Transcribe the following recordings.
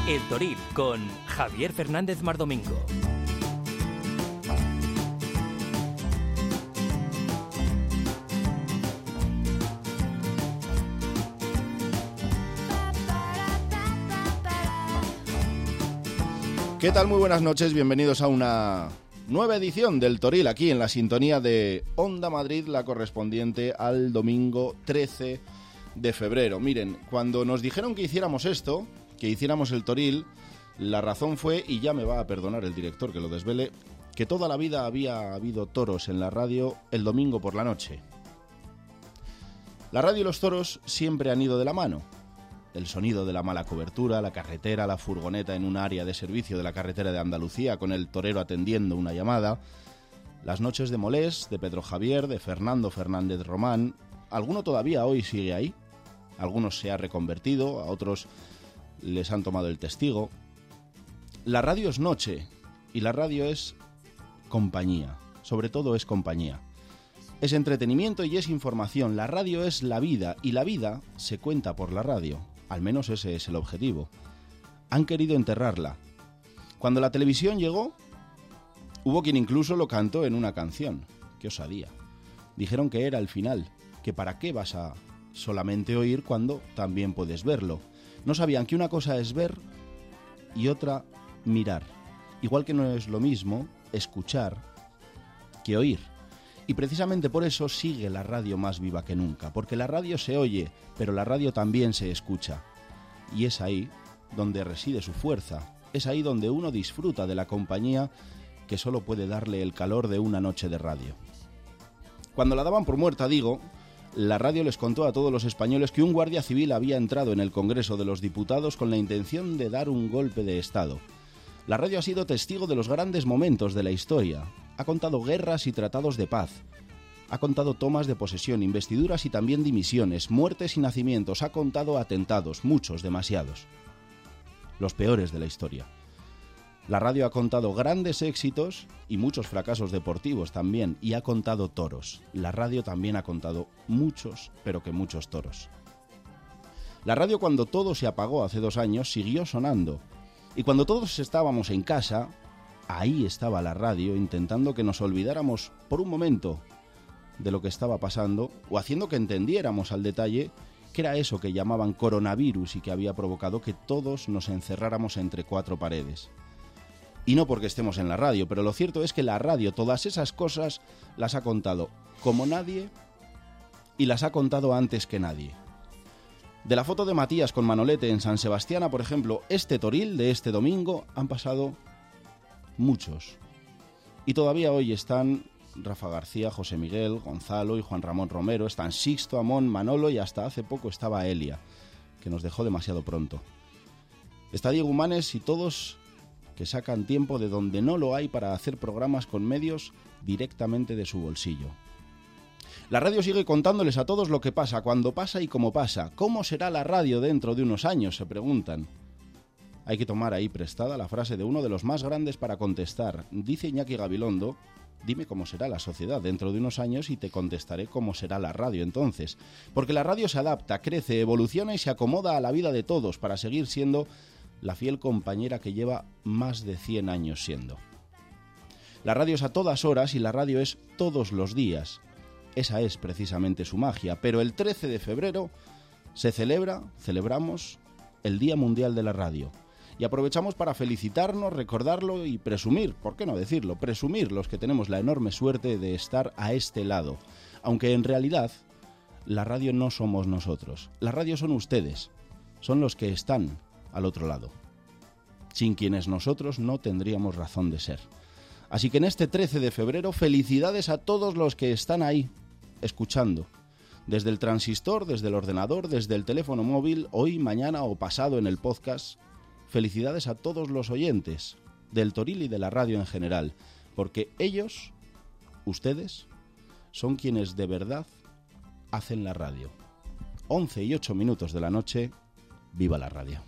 El Toril con Javier Fernández Mardomingo. ¿Qué tal? Muy buenas noches, bienvenidos a una nueva edición del Toril, aquí en la sintonía de Onda Madrid, la correspondiente al domingo 13 de febrero. Miren, cuando nos dijeron que hiciéramos esto, que hiciéramos el Toril, la razón fue, y ya me va a perdonar el director que lo desvele, que toda la vida había habido toros en la radio el domingo por la noche. La radio y los toros siempre han ido de la mano. El sonido de la mala cobertura, la carretera, la furgoneta en un área de servicio de la carretera de Andalucía con el torero atendiendo una llamada, las noches de Molés, de Pedro Javier, de Fernando Fernández Román. Alguno todavía hoy sigue ahí, algunos se ha reconvertido, a otros les han tomado el testigo. La radio es noche y la radio es compañía, sobre todo es compañía. Es entretenimiento y es información. La radio es la vida y la vida se cuenta por la radio. Al menos ese es el objetivo. Han querido enterrarla. Cuando la televisión llegó, hubo quien incluso lo cantó en una canción. ¡Qué osadía! Dijeron que era el final, que para qué vas a solamente oír cuando también puedes verlo. No sabían que una cosa es ver y otra mirar. Igual que no es lo mismo escuchar que oír. Y precisamente por eso sigue la radio más viva que nunca, porque la radio se oye, pero la radio también se escucha. Y es ahí donde reside su fuerza, es ahí donde uno disfruta de la compañía que solo puede darle el calor de una noche de radio. Cuando la daban por muerta, digo, la radio les contó a todos los españoles que un guardia civil había entrado en el Congreso de los Diputados con la intención de dar un golpe de Estado. La radio ha sido testigo de los grandes momentos de la historia. Ha contado guerras y tratados de paz. Ha contado tomas de posesión, investiduras y también dimisiones, muertes y nacimientos. Ha contado atentados, muchos, demasiados. Los peores de la historia. La radio ha contado grandes éxitos y muchos fracasos deportivos también. Y ha contado toros. La radio también ha contado muchos, pero que muchos toros. La radio, cuando todo se apagó hace 2 años, siguió sonando. Y cuando todos estábamos en casa, ahí estaba la radio intentando que nos olvidáramos por un momento de lo que estaba pasando o haciendo que entendiéramos al detalle qué era eso que llamaban coronavirus y que había provocado que todos nos encerráramos entre 4 paredes. Y no porque estemos en la radio, pero lo cierto es que la radio todas esas cosas las ha contado como nadie y las ha contado antes que nadie. De la foto de Matías con Manolete en San Sebastián, por ejemplo, este Toril de este domingo han pasado muchos. Y todavía hoy están Rafa García, José Miguel, Gonzalo y Juan Ramón Romero, están Sixto, Amón, Manolo y hasta hace poco estaba Elia, que nos dejó demasiado pronto. Está Diego Humanes y todos que sacan tiempo de donde no lo hay para hacer programas con medios directamente de su bolsillo. La radio sigue contándoles a todos lo que pasa, cuándo pasa y cómo pasa. ¿Cómo será la radio dentro de unos años?, se preguntan. Hay que tomar ahí prestada la frase de uno de los más grandes para contestar. Dice Iñaki Gabilondo, dime cómo será la sociedad dentro de unos años y te contestaré cómo será la radio entonces. Porque la radio se adapta, crece, evoluciona y se acomoda a la vida de todos para seguir siendo la fiel compañera que lleva más de 100 años siendo. La radio es a todas horas y la radio es todos los días. Esa es precisamente su magia, pero el 13 de febrero celebramos el Día Mundial de la Radio. Y aprovechamos para felicitarnos, recordarlo y presumir, ¿por qué no decirlo? Presumir los que tenemos la enorme suerte de estar a este lado. Aunque en realidad la radio no somos nosotros. La radio son ustedes, son los que están al otro lado. Sin quienes nosotros no tendríamos razón de ser. Así que en este 13 de febrero, felicidades a todos los que están ahí, escuchando. Desde el transistor, desde el ordenador, desde el teléfono móvil, hoy, mañana o pasado en el podcast. Felicidades a todos los oyentes del Toril y de la radio en general, porque ellos, ustedes, son quienes de verdad hacen la radio. 11:08 de la noche, ¡viva la radio!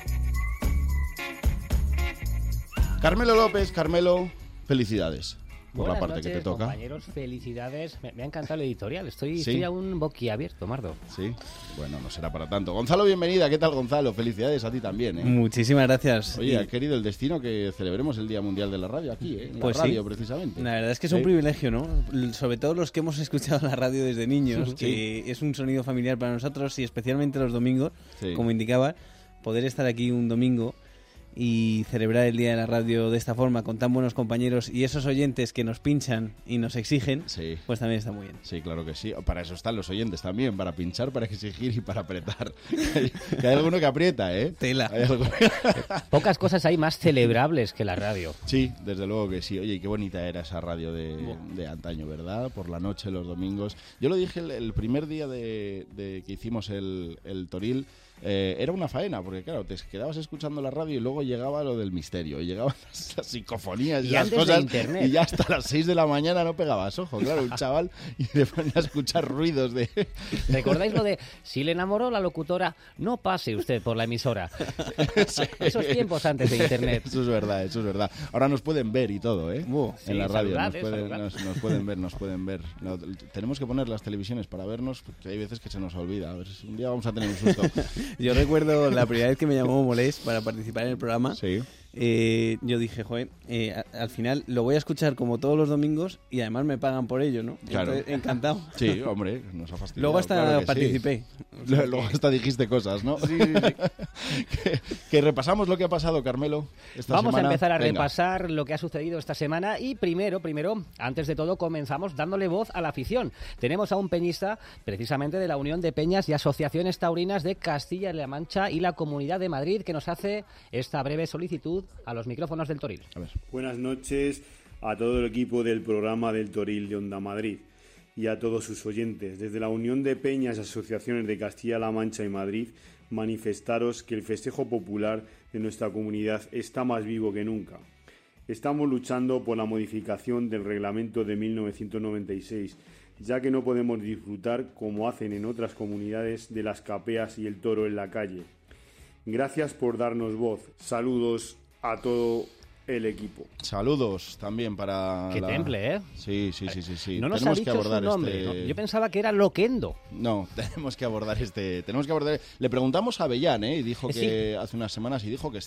Carmelo López, Carmelo, felicidades. por la parte que te toca. Compañeros, felicidades. Me ha encantado el editorial. Estoy aún boquiabierto, Mardo. Sí, bueno, no será para tanto. Gonzalo, bienvenida. ¿Qué tal, Gonzalo? Felicidades a ti también, ¿eh? Muchísimas gracias. Oye, ha querido el destino que celebremos el Día Mundial de la Radio aquí, ¿eh? En pues la radio, sí, precisamente. La verdad es que es un privilegio, ¿no? Sobre todo los que hemos escuchado la radio desde niños, que es un sonido familiar para nosotros y especialmente los domingos, como indicaba, poder estar aquí un domingo y celebrar el Día de la Radio de esta forma, con tan buenos compañeros y esos oyentes que nos pinchan y nos exigen, pues también está muy bien. Sí, claro que sí. Para eso están los oyentes también, para pinchar, para exigir y para apretar. Que hay alguno que aprieta, ¿eh? Tela. Pocas cosas hay más celebrables que la radio. Sí, desde luego que sí. Oye, qué bonita era esa radio de antaño, ¿verdad? Por la noche, los domingos. Yo lo dije el primer día de que hicimos el Toril. Era una faena, porque claro, te quedabas escuchando la radio y luego llegaba lo del misterio, y llegaban las psicofonías y las cosas, y ya hasta las 6 de la mañana no pegabas ojo, claro, un chaval, y te ponía a escuchar ruidos de... ¿Recordáis lo de, si le enamoró la locutora, no pase usted por la emisora? Esos tiempos antes de internet. Eso es verdad. Ahora nos pueden ver y todo, ¿eh? En la radio, nos pueden ver. No, tenemos que poner las televisiones para vernos, porque hay veces que se nos olvida. A ver, un día vamos a tener un susto. Yo recuerdo la primera vez que me llamó Molés para participar en el programa. Sí. Yo dije, joder, al final lo voy a escuchar como todos los domingos y además me pagan por ello, ¿no? Claro. Entonces, encantado. Sí, hombre, nos ha fastidiado. Luego hasta participé. Sí. Luego hasta dijiste cosas, ¿no? Sí. que repasamos lo que ha pasado, Carmelo, esta Vamos semana. A empezar a repasar lo que ha sucedido esta semana y primero, antes de todo, comenzamos dándole voz a la afición. Tenemos a un peñista, precisamente de la Unión de Peñas y Asociaciones Taurinas de Castilla-La Mancha y la Comunidad de Madrid, que nos hace esta breve solicitud a los micrófonos del Toril. A ver. Buenas noches a todo el equipo del programa del Toril de Onda Madrid y a todos sus oyentes. Desde la Unión de Peñas y Asociaciones de Castilla-La Mancha y Madrid, manifestaros que el festejo popular de nuestra comunidad está más vivo que nunca. Estamos luchando por la modificación del reglamento de 1996, ya que no podemos disfrutar, como hacen en otras comunidades, de las capeas y el toro en la calle. Gracias por darnos voz. Saludos a todo el equipo. Saludos también para... Qué temple, ¿eh? Sí. No nos tenemos ha dicho que abordar su nombre, ¿no? Yo pensaba que era Loquendo. No, tenemos que abordar Le preguntamos a Avellán, y dijo que hace unas semanas dijo que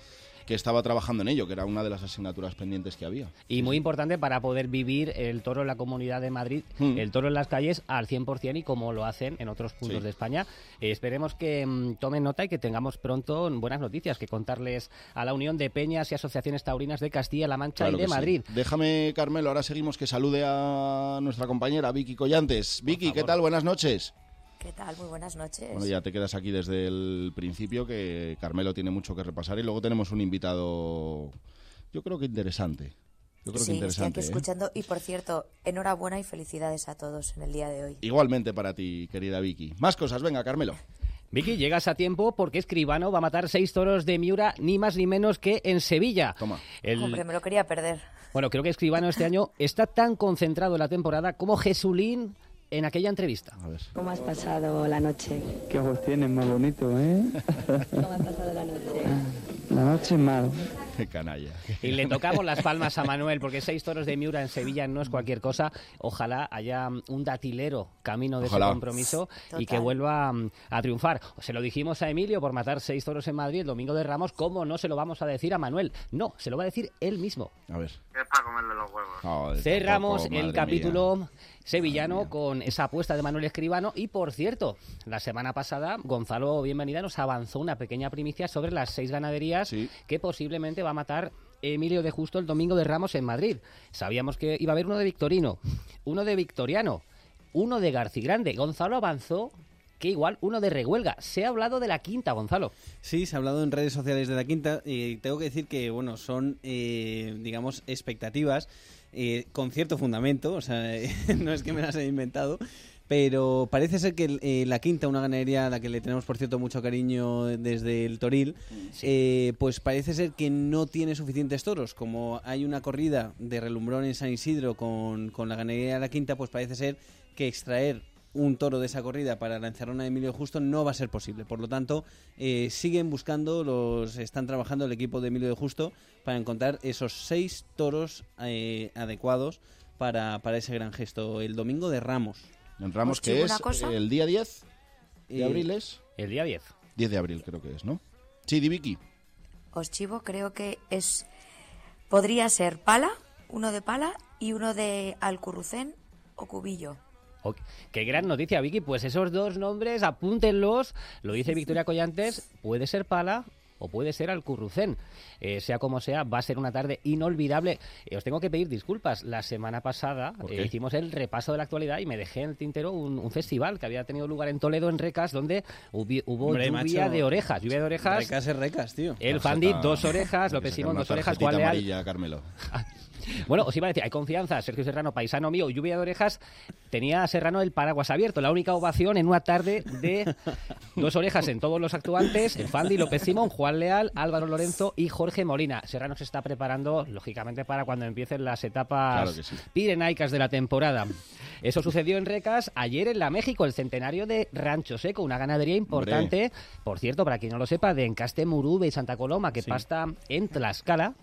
estaba trabajando en ello, que era una de las asignaturas pendientes que había. Y muy importante para poder vivir el toro en la Comunidad de Madrid, el toro en las calles al 100% y como lo hacen en otros puntos de España. Esperemos que tomen nota y que tengamos pronto buenas noticias que contarles a la Unión de Peñas y Asociaciones Taurinas de Castilla-La Mancha y de Madrid. Sí. Déjame, Carmelo, ahora seguimos, que salude a nuestra compañera Vicky Collantes. Vicky, ¿qué tal? Buenas noches. ¿Qué tal? Muy buenas noches. Bueno, ya te quedas aquí desde el principio, que Carmelo tiene mucho que repasar y luego tenemos un invitado, yo creo que interesante. Estoy aquí escuchando y, por cierto, enhorabuena y felicidades a todos en el día de hoy. Igualmente para ti, querida Vicky. Más cosas, venga, Carmelo. Vicky, llegas a tiempo porque Escribano va a matar 6 toros de Miura, ni más ni menos que en Sevilla. Toma. Hombre, me lo quería perder. Bueno, creo que Escribano este año está tan concentrado en la temporada como Jesulín en aquella entrevista. A ver. ¿Cómo has pasado la noche? Qué ojos tienes, más bonito, ¿eh? ¿Cómo has pasado la noche? La noche mal. Qué canalla. Y le tocamos las palmas a Manuel, porque 6 toros de Miura en Sevilla no es cualquier cosa. Ojalá haya un datilero camino de ese compromiso. Total. Y que vuelva a triunfar. Se lo dijimos a Emilio por matar 6 toros en Madrid el domingo de Ramos. ¿Cómo no se lo vamos a decir a Manuel? No, se lo va a decir él mismo. A ver. Es para comerle los huevos. Cerramos el capítulo sevillano con esa apuesta de Manuel Escribano. Y por cierto, la semana pasada Gonzalo Bienvenida nos avanzó una pequeña primicia sobre las 6 ganaderías que posiblemente va a matar Emilio de Justo el domingo de Ramos en Madrid. Sabíamos que iba a haber uno de Victorino, uno de Victoriano, uno de Garcigrande. Gonzalo avanzó que igual uno de Rehuelga. Se ha hablado de la quinta, Gonzalo. Sí, se ha hablado en redes sociales de la quinta y tengo que decir que, bueno, son, digamos, expectativas con cierto fundamento, o sea, no es que me las haya inventado, pero parece ser que la quinta, una ganadería a la que le tenemos, por cierto, mucho cariño desde el Toril, pues parece ser que no tiene suficientes toros. Como hay una corrida de relumbrón en San Isidro con la ganadería de la quinta, pues parece ser que extraer un toro de esa corrida para la encerrona de Emilio Justo no va a ser posible. Por lo tanto, están trabajando el equipo de Emilio de Justo para encontrar esos 6 toros adecuados para ese gran gesto el domingo de Ramos. En Ramos, que es el día 10 de abril, ¿es? El día 10. 10 de abril creo que es, ¿no? Sí, di Vicky. Os chivo, creo que podría ser pala, uno de pala y uno de Alcurrucén o Cubillo. Oh, qué gran noticia, Vicky. Pues esos 2 nombres, apúntenlos. Lo dice Victoria Collantes, puede ser pala o puede ser Alcurrucén. Sea como sea, va a ser una tarde inolvidable. Os tengo que pedir disculpas. La semana pasada hicimos el repaso de la actualidad y me dejé en el tintero un festival que había tenido lugar en Toledo, en Recas, donde hubo lluvia de orejas. Lluvia de orejas. Recas es Recas, tío. El Fandi, 2 orejas. López Simón, 2 orejas. Juan Leal. Amarilla, Carmelo. Bueno, os iba a decir, hay confianza. Sergio Serrano, paisano mío, lluvia de orejas. Tenía Serrano el paraguas abierto. La única ovación en una tarde de 2 orejas en todos los actuantes. El Fandi, López Simón, Juan Leal, Álvaro Lorenzo y Jorge Molina. Serrano se está preparando, lógicamente, para cuando empiecen las etapas pirenaicas de la temporada. Eso sucedió en Recas ayer en la México, el centenario de Rancho Seco, una ganadería importante, por cierto, para quien no lo sepa, de Encaste, Murube y Santa Coloma, que pasta en Tlaxcala.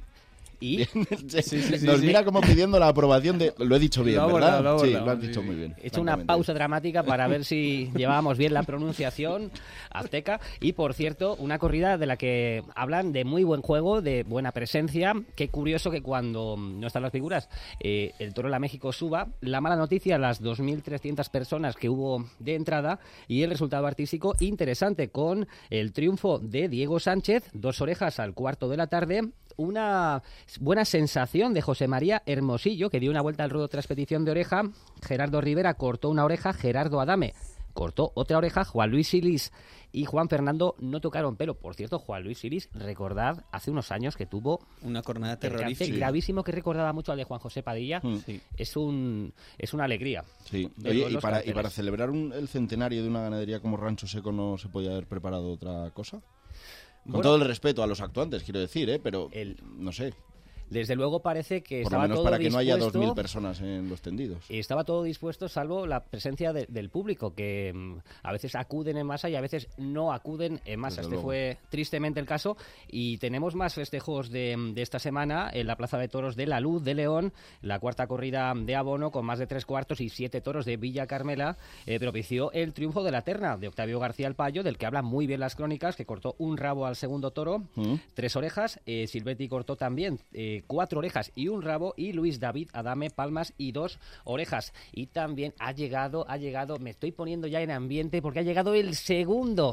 Y nos mira como pidiendo la aprobación de... Lo he dicho bien, ¿verdad? Sí, lo has dicho muy bien. He hecho una pausa dramática para ver si llevábamos bien la pronunciación azteca. Y, por cierto, una corrida de la que hablan de muy buen juego, de buena presencia. Qué curioso que cuando no están las figuras, el Toro de la México suba. La mala noticia, las 2.300 personas que hubo de entrada y el resultado artístico interesante con el triunfo de Diego Sánchez, 2 orejas al cuarto de la tarde. Una buena sensación de José María Hermosillo, que dio una vuelta al ruedo tras petición de oreja. Gerardo Rivera cortó una oreja, Gerardo Adame cortó otra oreja, Juan Luis Silis y Juan Fernando no tocaron pelo. Por cierto, Juan Luis Silis, recordad, hace unos años que tuvo una cornada terrorífica gravísimo que recordaba mucho al de Juan José Padilla. Es una alegría. Sí. Oye, y para celebrar el centenario de una ganadería como Rancho Seco, ¿no se podía haber preparado otra cosa? Con todo el respeto a los actuantes, quiero decir, pero no sé. Desde luego parece que por estaba lo menos todo para que dispuesto, no haya 2.000 personas en los tendidos. Estaba todo dispuesto, salvo la presencia del público, que a veces acuden en masa y a veces no acuden en masa. Este fue tristemente el caso. Y tenemos más festejos de esta semana en la Plaza de Toros de La Luz de León. La cuarta corrida de abono, con más de 3 cuartos y 7 toros de Villa Carmela, propició el triunfo de la terna de Octavio García el Payo, del que hablan muy bien las crónicas, que cortó un rabo al segundo toro, 3 orejas. Silvetti cortó también 4 orejas y un rabo, y Luis David Adame palmas y 2 orejas. Y también ha llegado, me estoy poniendo ya en ambiente porque ha llegado el segundo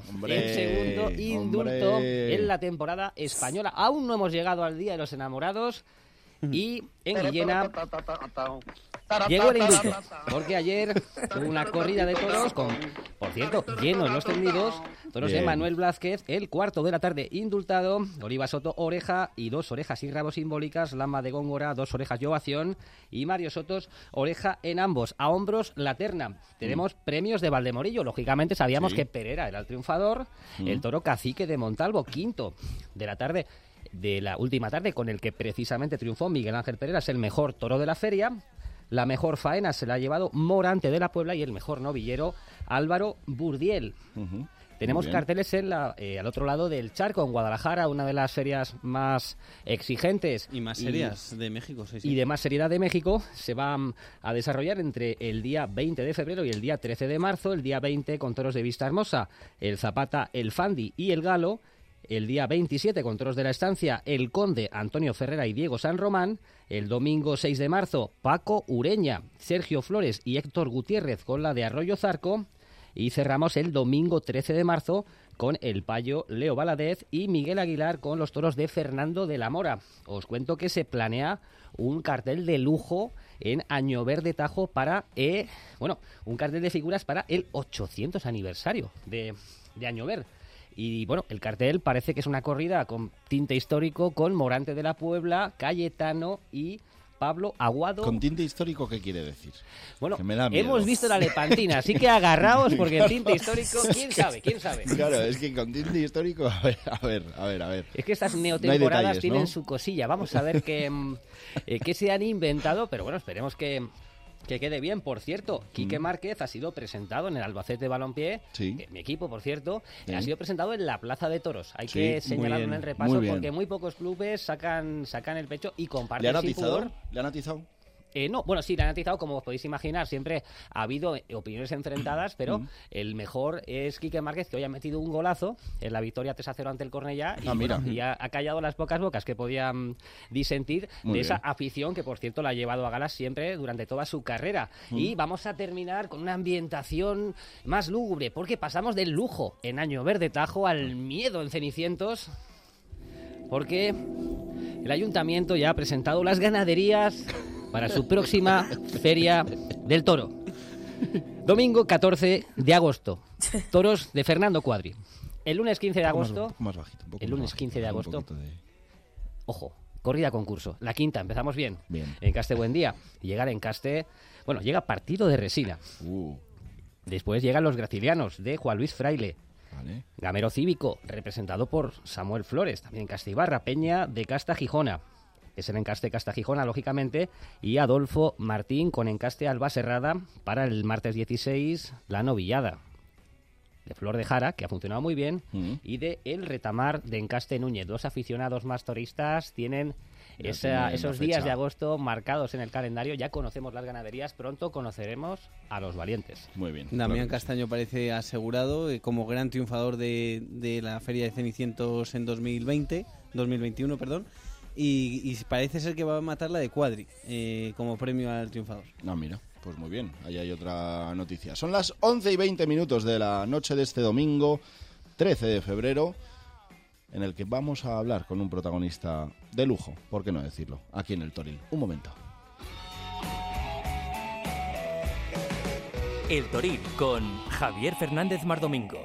indulto en la temporada española. Aún no hemos llegado al Día de los Enamorados. Y en Guillena llegó el indulto, porque ayer hubo una corrida de toros con, por cierto, lleno en los tendidos, toros de Manuel Blázquez, el cuarto de la tarde indultado, Oliva Soto oreja y 2 orejas y rabo simbólicas, Lama de Góngora 2 orejas y ovación, y Mario Sotos oreja en ambos, a hombros la terna. Tenemos premios de Valdemorillo, lógicamente sabíamos que Perera era el triunfador, el toro Cacique de Montalvo, quinto de la tarde, de la última tarde, con el que precisamente triunfó Miguel Ángel Perera, es el mejor toro de la feria. La mejor faena se la ha llevado Morante de la Puebla y el mejor novillero Álvaro Burdiel. Tenemos carteles al otro lado del charco, en Guadalajara, una de las ferias más exigentes y más serias de México. Y de más seriedad de México. Se va a desarrollar entre el día 20 de febrero y el día 13 de marzo. El día 20 con toros de Vista Hermosa, el Zapata, el Fandi y el Galo. El día 27 con toros de la estancia, el Conde, Antonio Ferrera y Diego San Román. El domingo 6 de marzo, Paco Ureña, Sergio Flores y Héctor Gutiérrez con la de Arroyo Zarco. Y cerramos el domingo 13 de marzo con el Payo Leo Valadez y Miguel Aguilar con los toros de Fernando de la Mora. Os cuento que se planea un cartel de lujo en Añover de Tajo para, un cartel de figuras para el 800 aniversario de Añover. Y bueno, el cartel parece que es una corrida con tinte histórico, con Morante de la Puebla, Cayetano y Pablo Aguado. ¿Con tinte histórico qué quiere decir? Bueno, hemos visto la Lepantina, así que agarraos porque el tinte histórico, ¿quién sabe? Claro, es que con tinte histórico, a ver. Es que estas neotemporadas tienen su cosilla. Vamos a ver qué se han inventado, pero bueno, esperemos que Que quede bien, por cierto, Quique Márquez ha sido presentado en el Albacete Balompié, mi equipo, por cierto, ha sido presentado en la Plaza de Toros. Hay que señalarlo en el repaso porque muy pocos clubes sacan el pecho y comparten sin pudor. ¿Le han atizado? No, bueno, sí, le han atizado, como os podéis imaginar, siempre ha habido opiniones enfrentadas, pero el mejor es Quique Márquez, que hoy ha metido un golazo en la victoria 3-0 ante el Cornellá y ha callado las pocas bocas que podían disentir de esa afición que, por cierto, la ha llevado a galas siempre durante toda su carrera. Y vamos a terminar con una ambientación más lúgubre, porque pasamos del lujo en Año Verde Tajo al miedo en Cenicientos, porque el ayuntamiento ya ha presentado las ganaderías para su próxima Feria del Toro. Domingo 14 de agosto. Toros de Fernando Cuadri. El lunes 15 de agosto... Ojo, corrida concurso. La quinta, empezamos bien. En Caste Buendía. Llegar en Caste... Bueno, llega Partido de Resina. Después llegan los Gracilianos de Juan Luis Fraile. Gamero Cívico, representado por Samuel Flores. También Caste Ibarra. Peña de Casta Gijona. Es el encaste Casta Gijona, lógicamente, y Adolfo Martín con encaste Alba Serrada para el martes 16, la novillada de Flor de Jara, que ha funcionado muy bien, y de El Retamar de encaste Núñez. 2 aficionados más toristas tienen esos días de agosto marcados en el calendario. Ya conocemos las ganaderías, pronto conoceremos a los valientes. Muy bien. Damián Castaño parece asegurado como gran triunfador de la Feria de Cenicientos en 2021, perdón. Y parece ser que va a matar la de Cuadri como premio al triunfador. No, mira, pues muy bien, ahí hay otra noticia. Son las 11:20 de la noche de este domingo, 13 de febrero, en el que vamos a hablar con un protagonista de lujo, ¿por qué no decirlo? Aquí en el Toril. Un momento. El Toril con Javier Fernández Mardomingo.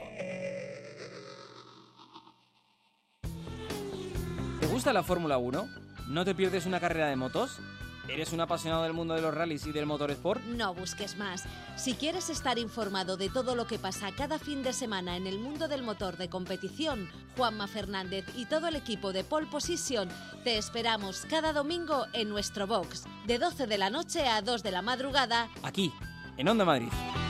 ¿Te gusta la Fórmula 1? ¿No te pierdes una carrera de motos? ¿Eres un apasionado del mundo de los rallies y del motorsport? No busques más. Si quieres estar informado de todo lo que pasa cada fin de semana en el mundo del motor de competición, Juanma Fernández y todo el equipo de Pole Position te esperamos cada domingo en nuestro box, de 12 de la noche a 2 de la madrugada, aquí, en Onda Madrid.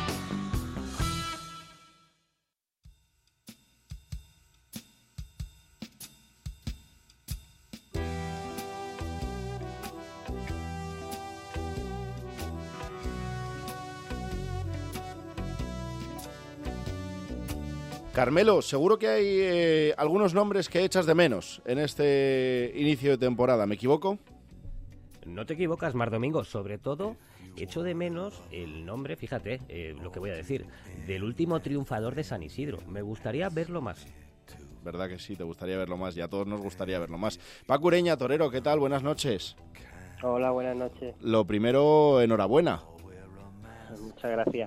Carmelo, seguro que hay algunos nombres que echas de menos en este inicio de temporada, ¿me equivoco? No te equivocas, Mardomingo, sobre todo echo de menos el nombre, fíjate, lo que voy a decir, del último triunfador de San Isidro. Me gustaría verlo más. ¿Verdad que sí? Te gustaría verlo más y a todos nos gustaría verlo más. Paco Ureña, torero, ¿qué tal? Buenas noches. Hola, buenas noches. Lo primero, enhorabuena. Muchas gracias.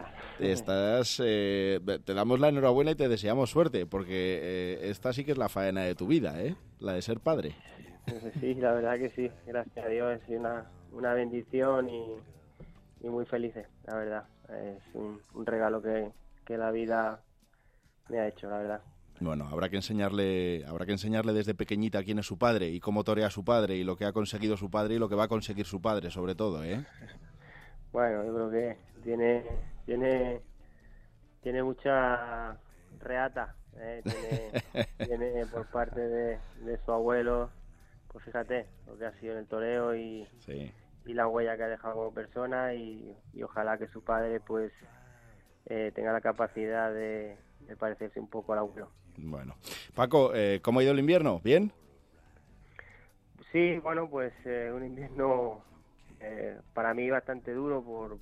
Te damos la enhorabuena y te deseamos suerte, porque esta sí que es la faena de tu vida, ¿eh? La de ser padre. Sí, la verdad que sí. Gracias a Dios es una bendición y muy felices, la verdad. Es un regalo que la vida me ha hecho, la verdad. Bueno, habrá que enseñarle desde pequeñita quién es su padre y cómo torea su padre y lo que ha conseguido su padre y lo que va a conseguir su padre, sobre todo, ¿eh? Bueno, yo creo que tiene mucha reata, tiene por parte de su abuelo, pues fíjate lo que ha sido en el toreo y la huella que ha dejado como persona y ojalá que su padre pues tenga la capacidad de parecerse un poco al abuelo. Bueno, Paco, ¿cómo ha ido el invierno? ¿Bien? Sí, bueno, pues un invierno para mí bastante duro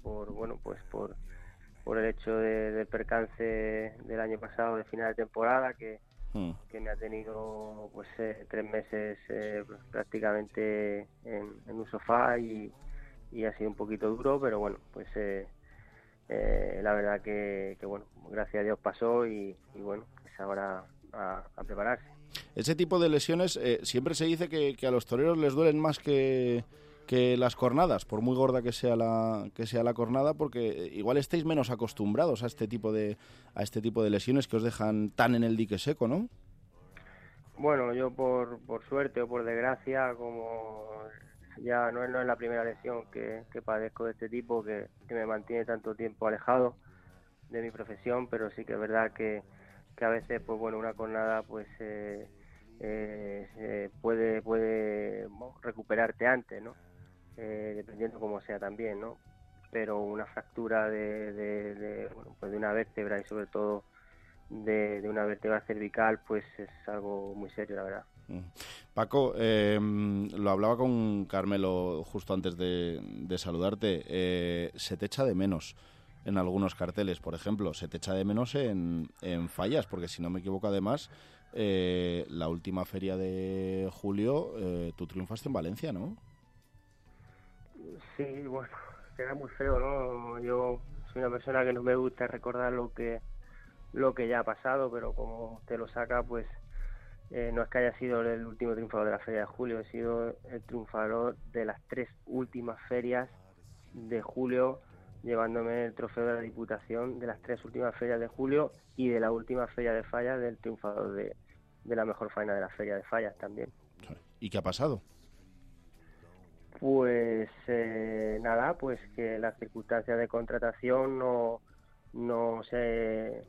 por el hecho del percance del año pasado de final de temporada que me ha tenido pues 3 meses prácticamente en un sofá y ha sido un poquito duro, pero bueno, pues la verdad que bueno, gracias a Dios pasó y bueno, es ahora a prepararse. Ese tipo de lesiones siempre se dice que a los toreros les duelen más que las cornadas, por muy gorda que sea la cornada, porque igual estáis menos acostumbrados a este tipo de lesiones que os dejan tan en el dique seco, ¿no? Bueno, yo por suerte o por desgracia, como ya no es la primera lesión que padezco de este tipo, que me mantiene tanto tiempo alejado de mi profesión, pero sí que es verdad que a veces, pues bueno, una cornada pues puede recuperarte antes, ¿no? Dependiendo cómo sea también, ¿no? Pero una fractura de una vértebra y sobre todo de una vértebra cervical, pues es algo muy serio, la verdad. Paco, lo hablaba con Carmelo justo antes de saludarte. Se te echa de menos en algunos carteles, por ejemplo, se te echa de menos en fallas, porque si no me equivoco, además, la última feria de julio, tú triunfaste en Valencia, ¿no? Sí, bueno, queda muy feo, ¿no? Yo soy una persona que no me gusta recordar lo que ya ha pasado, pero como te lo saca, pues no es que haya sido el último triunfador de la feria de julio, he sido el triunfador de las 3 últimas ferias de julio, llevándome el trofeo de la Diputación de las 3 últimas ferias de julio y de la última feria de fallas del triunfador de la mejor faena de la feria de fallas también. ¿Y qué ha pasado? Pues nada, pues que las circunstancias de contratación no se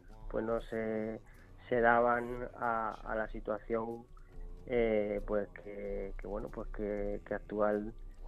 daban a la situación pues que actual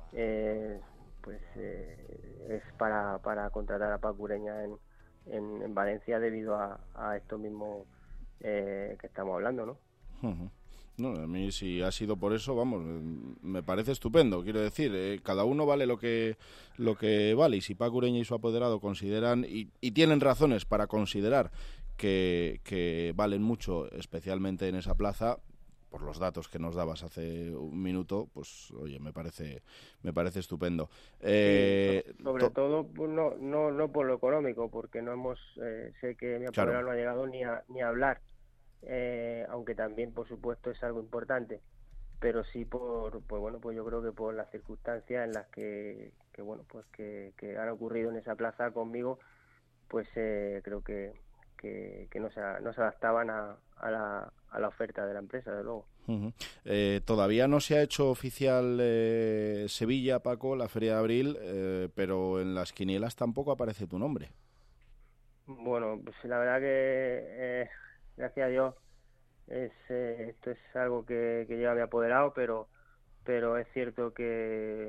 es para contratar a Paco Ureña en Valencia debido a esto mismo que estamos hablando, ¿no? Uh-huh. No, a mí si ha sido por eso, vamos, me parece estupendo. Quiero decir, cada uno vale lo que vale, y si Paco Ureña y su apoderado consideran, y tienen razones para considerar que valen mucho, especialmente en esa plaza, por los datos que nos dabas hace un minuto, pues oye, me parece estupendo. Sobre todo pues, no por lo económico, porque no hemos sé que mi apoderado no ha llegado ni a hablar, aunque también por supuesto es algo importante, pero sí pues yo creo que por las circunstancias en las que han ocurrido en esa plaza conmigo, pues creo que no se adaptaban a la oferta de la empresa, de luego. Uh-huh. Todavía no se ha hecho oficial Sevilla, Paco, la Feria de Abril, pero en las quinielas tampoco aparece tu nombre. Bueno, pues la verdad que gracias a Dios esto es algo que lleva mi apoderado, pero es cierto que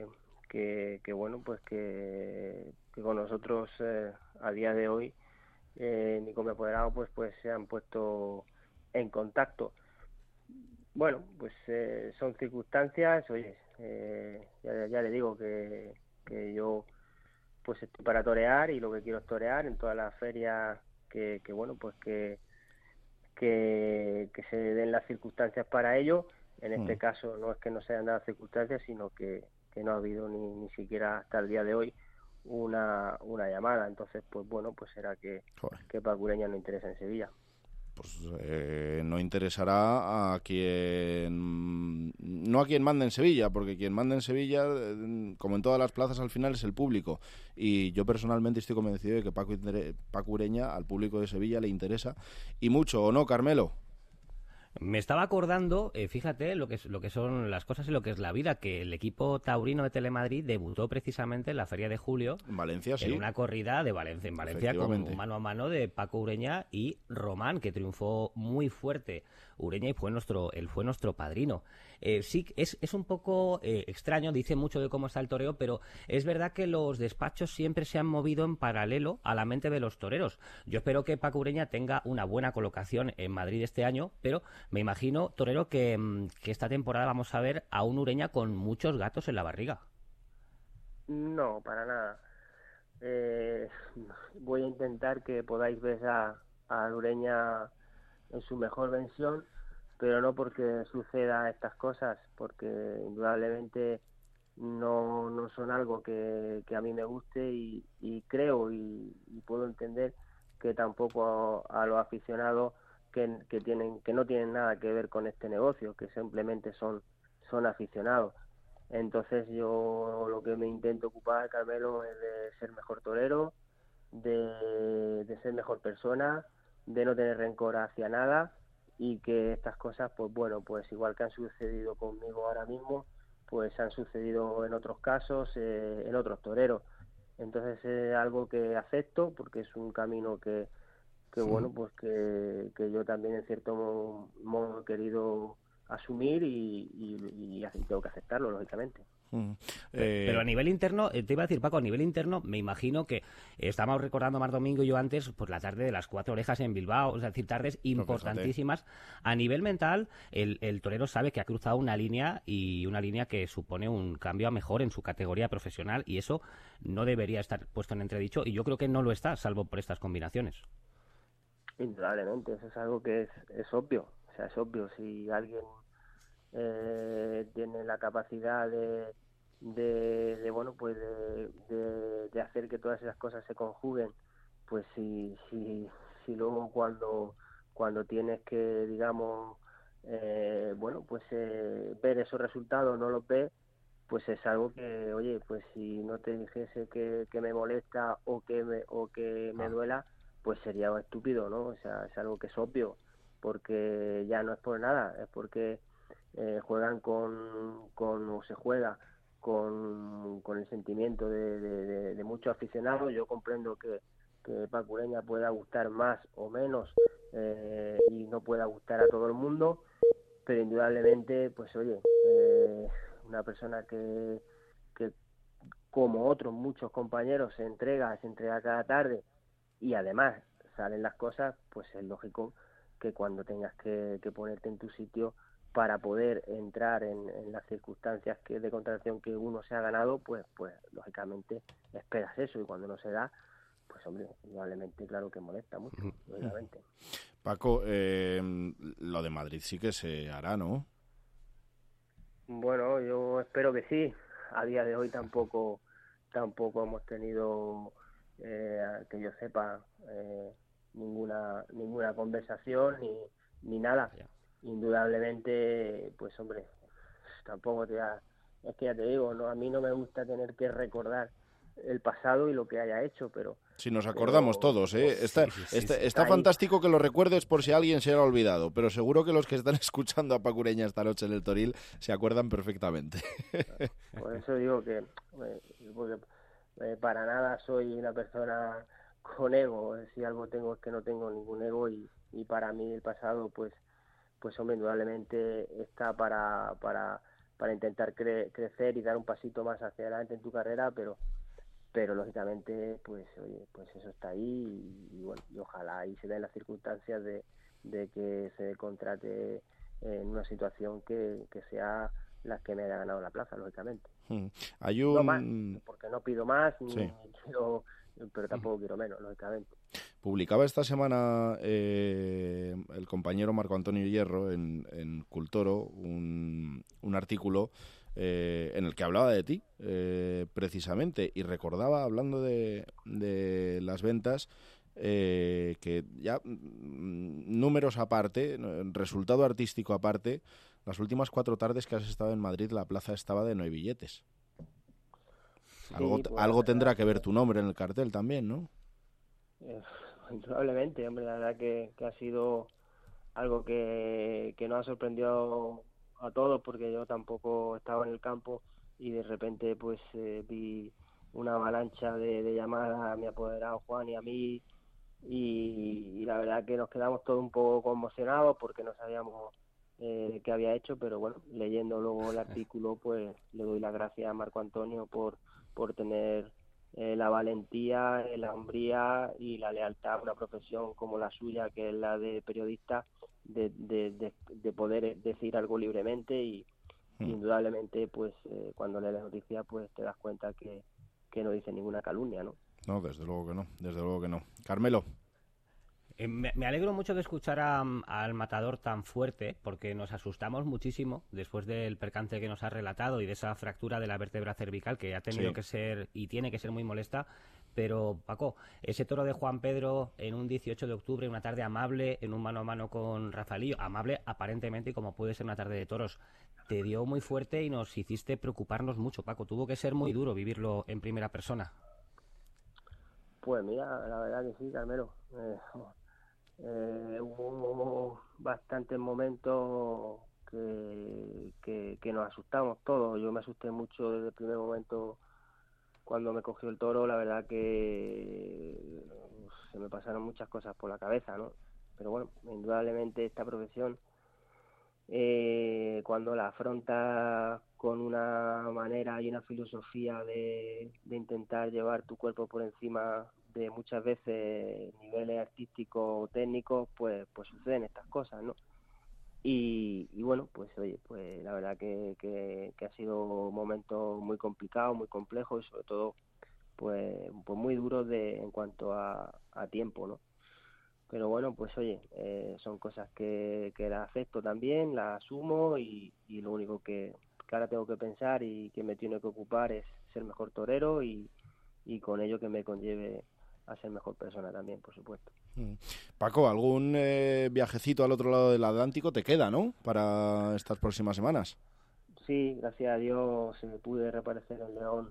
con nosotros a día de hoy ni con mi apoderado pues se han puesto en contacto. Bueno, pues son circunstancias. Oye, ya le digo que yo pues estoy para torear y lo que quiero es torear en todas las ferias que se den las circunstancias para ello. En este caso no es que no se hayan dado circunstancias, sino que no ha habido ni siquiera hasta el día de hoy una llamada. Entonces pues será que Paco Ureña no interesa en Sevilla. Pues no interesará a quien manda en Sevilla, porque quien manda en Sevilla, como en todas las plazas, al final es el público. Y yo personalmente estoy convencido de que Paco Ureña al público de Sevilla le interesa, y mucho, ¿o no, Carmelo? Me estaba acordando, fíjate, lo que son las cosas y lo que es la vida, que el equipo taurino de Telemadrid debutó precisamente en la Feria de Julio. En Valencia, sí. En una corrida de Valencia, en Valencia, con un mano a mano de Paco Ureña y Román, que triunfó muy fuerte Ureña y fue nuestro padrino. Sí, es un poco extraño, dice mucho de cómo está el toreo, pero es verdad que los despachos siempre se han movido en paralelo a la mente de los toreros. Yo espero que Paco Ureña tenga una buena colocación en Madrid este año, pero me imagino, torero, que esta temporada vamos a ver a un Ureña con muchos gatos en la barriga. No, para nada. Voy a intentar que podáis ver a Ureña en su mejor versión, pero no porque suceda estas cosas, porque indudablemente no son algo que a mí me guste y creo y puedo entender que tampoco a los aficionados que no tienen nada que ver con este negocio, que simplemente son aficionados. Entonces yo lo que me intento ocupar, Carmelo, es de ser mejor torero, de ser mejor persona, de no tener rencor hacia nada, y que estas cosas pues igual que han sucedido conmigo ahora mismo, pues han sucedido en otros casos, en otros toreros. Entonces es algo que acepto, porque es un camino que bueno, pues que yo también en cierto modo he querido asumir y así tengo que aceptarlo, lógicamente. Pero a nivel interno, te iba a decir, Paco, a nivel interno, me imagino que estábamos recordando Mar Domingo y yo antes, pues la tarde de las 4 orejas en Bilbao, es decir, tardes importantísimas. A nivel mental, el torero sabe que ha cruzado una línea, y una línea que supone un cambio a mejor en su categoría profesional, y eso no debería estar puesto en entredicho, y yo creo que no lo está, salvo por estas combinaciones. Indudablemente, eso es algo que es obvio. O sea, es obvio, si alguien tiene la capacidad de bueno, pues de hacer que todas esas cosas se conjuguen, pues si luego cuando tienes que, digamos, bueno, pues ver esos resultados no los ves, pues es algo que, oye, pues si no te dijese que me molesta o que me duela, pues sería estúpido, ¿no? O sea, es algo que es obvio, porque ya no es por nada, es porque juegan o se juega con el sentimiento de muchos aficionados. Yo comprendo que Paco Ureña pueda gustar más o menos y no pueda gustar a todo el mundo, pero indudablemente, pues oye, una persona que como otros muchos compañeros se entrega cada tarde, y además salen las cosas, pues es lógico que cuando tengas que ponerte en tu sitio para poder entrar en las circunstancias de contratación que uno se ha ganado, pues lógicamente esperas eso, y cuando no se da, pues hombre, probablemente claro que molesta mucho, lógicamente. Paco, lo de Madrid sí que se hará, ¿no? Bueno, yo espero que sí. A día de hoy tampoco hemos tenido, que yo sepa, ninguna conversación ni nada. Indudablemente, pues hombre, tampoco es que ya te digo, no, a mí no me gusta tener que recordar el pasado y lo que haya hecho, pero si nos acordamos todos, ¿eh? Está fantástico que lo recuerdes por si alguien se lo ha olvidado, pero seguro que los que están escuchando a Paco Ureña esta noche en el Toril se acuerdan perfectamente. Por eso digo que porque, para nada soy una persona con ego. Si algo tengo es que no tengo ningún ego, y para mí el pasado, pues hombre, indudablemente está para intentar crecer y dar un pasito más hacia adelante en tu carrera, pero lógicamente, pues oye, pues eso está ahí, y bueno, y ojalá ahí se den las circunstancias de que se contrate en una situación que sea la que me haya ganado la plaza, lógicamente. Hay no más, porque no pido más, sí, pero tampoco quiero menos, lógicamente. Publicaba esta semana el compañero Marco Antonio Hierro en Cultoro un artículo en el que hablaba de ti, precisamente, y recordaba, hablando de las ventas, que ya números aparte, resultado artístico aparte, las últimas 4 tardes que has estado en Madrid, la plaza estaba de no hay billetes. Sí, algo tendrá que ver tu nombre en el cartel también, ¿no? Probablemente, hombre, la verdad que ha sido algo que nos ha sorprendido a todos, porque yo tampoco estaba en el campo, y de repente pues vi una avalancha de llamadas a mi apoderado Juan y a mí, y la verdad que nos quedamos todos un poco conmocionados porque no sabíamos qué había hecho, pero bueno, leyendo luego el artículo, pues le doy las gracias a Marco Antonio por tener la valentía, la hombría y la lealtad a una profesión como la suya, que es la de periodista, de poder decir algo libremente, y indudablemente pues cuando lees la noticia pues te das cuenta que no dice ninguna calumnia, ¿no? No, desde luego que no. Carmelo. Me alegro mucho de escuchar al matador tan fuerte, porque nos asustamos muchísimo después del percance que nos ha relatado y de esa fractura de la vértebra cervical que ha tenido que ser y tiene que ser muy molesta. Pero, Paco, ese toro de Juan Pedro en un 18 de octubre, una tarde amable, en un mano a mano con Rafaelillo, amable aparentemente, como puede ser una tarde de toros, te dio muy fuerte y nos hiciste preocuparnos mucho, Paco. Tuvo que ser muy duro vivirlo en primera persona. Pues mira, la verdad que sí, Carmelo. Hubo bastantes momentos que nos asustamos todos. Yo me asusté mucho desde el primer momento cuando me cogió el toro. La verdad que se me pasaron muchas cosas por la cabeza, ¿no? Pero bueno, indudablemente esta profesión, cuando la afrontas con una manera y una filosofía de intentar llevar tu cuerpo por encima de muchas veces niveles artísticos o técnicos, pues suceden estas cosas, ¿no? Y bueno, pues oye, pues la verdad que ha sido un momento muy complicado, muy complejo y sobre todo pues muy duro en cuanto a tiempo, ¿no? Pero bueno, pues oye, son cosas que las acepto también, las asumo y lo único que ahora tengo que pensar y que me tiene que ocupar es ser mejor torero y con ello que me conlleve a ser mejor persona también, por supuesto. Paco, algún viajecito al otro lado del Atlántico te queda, ¿no?, para estas próximas semanas. Sí, gracias a Dios se me pude reaparecer en León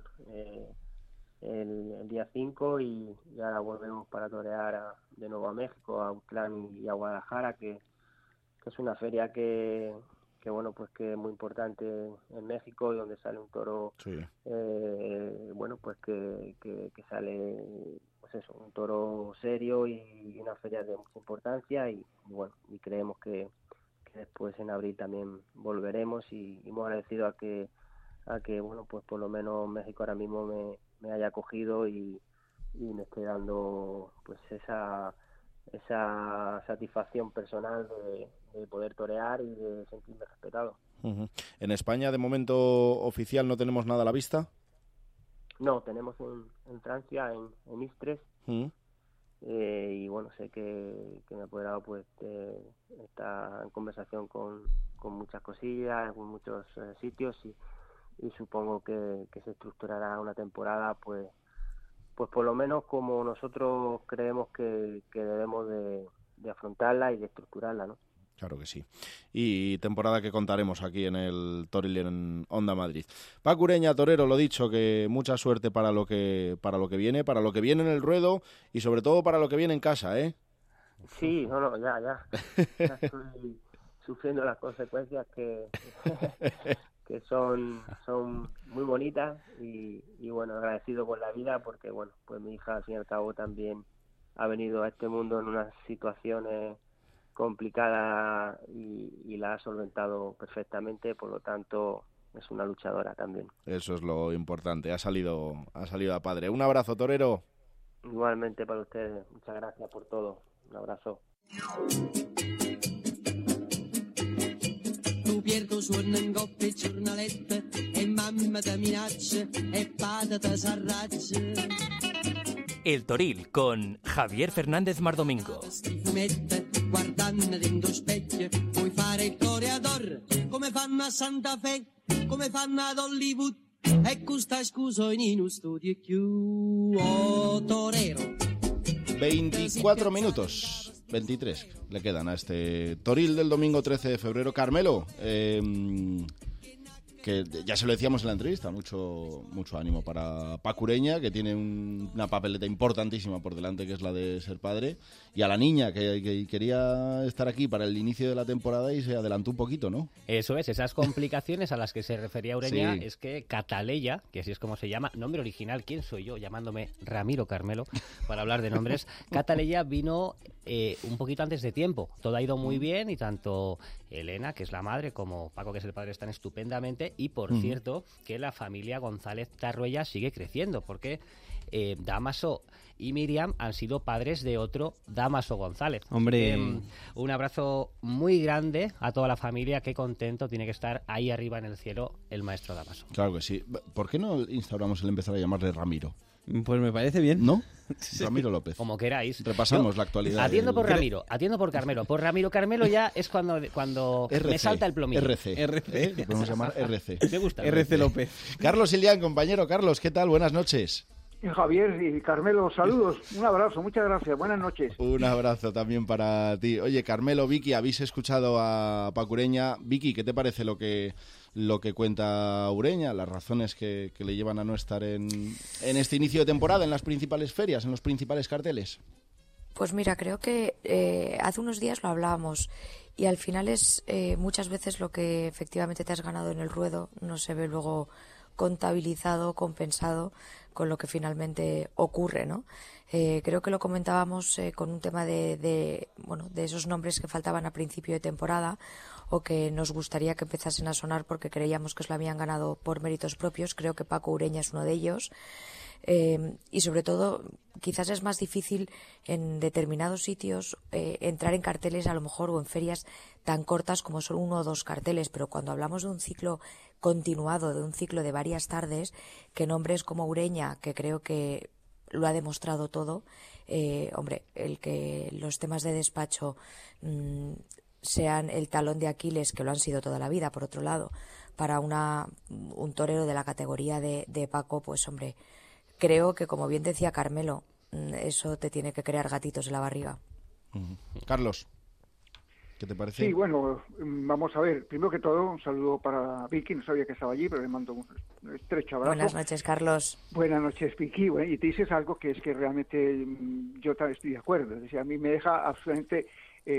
el día 5 y ahora volvemos para torear de nuevo a México, a Utlán y a Guadalajara, que es una feria que bueno, pues que es muy importante en México y donde sale un toro, sí. Bueno, pues que sale, pues eso, un toro serio y una feria de mucha importancia y bueno, y creemos que después en abril también volveremos y muy agradecido a que bueno, pues por lo menos México ahora mismo me haya acogido y me esté dando pues esa satisfacción personal de poder torear y de sentirme respetado. Uh-huh. ¿En España de momento oficial no tenemos nada a la vista? No, tenemos en Francia, en Istres, uh-huh. Y bueno, sé que me ha apoderado pues está en conversación con muchas cosillas, con muchos sitios y supongo que se estructurará una temporada pues por lo menos como nosotros creemos que debemos de afrontarla y de estructurarla, ¿no? Claro que sí. Y temporada que contaremos aquí en el Toril en Onda Madrid. Paco Ureña, torero, lo dicho, que mucha suerte para lo que viene en el ruedo y sobre todo para lo que viene en casa, ¿eh? Sí, no, ya estoy sufriendo las consecuencias que son muy bonitas y bueno, agradecido con la vida porque bueno, pues mi hija al fin y al cabo también ha venido a este mundo en unas situaciones complicadas y la ha solventado perfectamente, por lo tanto es una luchadora también. Eso es lo importante, ha salido a padre. Un abrazo, torero. Igualmente para ustedes, muchas gracias por todo, un abrazo. Pierco suona in coppia e giornalette e mamma te minaccia e padre te s'arraccia. El Toril con Javier Fernández Mardomingo. Guardando dentro specchio puoi fare il toreador come fanno a Santa Fe, come fanno ad Hollywood e custa scuso in uno studio più torero. 24 minutos. 23 le quedan a este Toril del domingo 13 de febrero. Carmelo, que ya se lo decíamos en la entrevista, mucho ánimo para Paco Ureña, que tiene una papeleta importantísima por delante, que es la de ser padre, y a la niña, que quería estar aquí para el inicio de la temporada y se adelantó un poquito, ¿no? Eso es, esas complicaciones a las que se refería Ureña, sí. Es que Cataleya, que así es como se llama, nombre original, ¿quién soy yo? Llamándome Ramiro Carmelo, para hablar de nombres. Cataleya vino un poquito antes de tiempo, todo ha ido muy bien y tanto Elena, que es la madre, como Paco, que es el padre, están estupendamente. Y por cierto, que la familia González Tarruella sigue creciendo, porque Dámaso y Miriam han sido padres de otro Dámaso González. Hombre, un abrazo muy grande a toda la familia, qué contento tiene que estar ahí arriba en el cielo el maestro Dámaso. Claro que sí. ¿Por qué no instauramos el empezar a llamarle Ramiro? Pues me parece bien. ¿No? Sí. Ramiro López. Como queráis. Repasamos la actualidad. Atiendo por Ramiro, atiendo por Carmelo. Por Ramiro Carmelo ya es cuando RC, me salta el plomillo. RC. Le podemos llamar RC. Me gusta. RC López. Carlos Ilián, compañero. Carlos, ¿qué tal? Buenas noches. Javier y Carmelo, saludos. Un abrazo, muchas gracias. Buenas noches. Un abrazo también para ti. Oye, Carmelo, Vicky, habéis escuchado a Paco Ureña. Vicky, ¿qué te parece lo que cuenta Ureña, las razones que le llevan a no estar en este inicio de temporada, en las principales ferias, en los principales carteles? Pues mira, creo que hace unos días lo hablábamos Y al final es muchas veces lo que efectivamente te has ganado en el ruedo no se ve luego contabilizado, compensado con lo que finalmente ocurre, ¿no? Creo que lo comentábamos con un tema de esos nombres que faltaban a principio de temporada o que nos gustaría que empezasen a sonar porque creíamos que se lo habían ganado por méritos propios. Creo que Paco Ureña es uno de ellos. Y sobre todo, quizás es más difícil en determinados sitios entrar en carteles a lo mejor o en ferias tan cortas como son 1 o 2 carteles, pero cuando hablamos de un ciclo continuado, de un ciclo de varias tardes, que nombres como Ureña, que creo que lo ha demostrado todo, el que los temas de despacho sean el talón de Aquiles, que lo han sido toda la vida, por otro lado, para un torero de la categoría de Paco, pues hombre, creo que, como bien decía Carmelo, eso te tiene que crear gatitos en la barriga. Carlos, ¿qué te parece? Sí, bueno, vamos a ver. Primero que todo, un saludo para Vicky. No sabía que estaba allí, pero le mando un estrecho abrazo. Buenas noches, Carlos. Buenas noches, Vicky. Bueno, y te dices algo que es que realmente yo también estoy de acuerdo. Es decir, a mí me deja absolutamente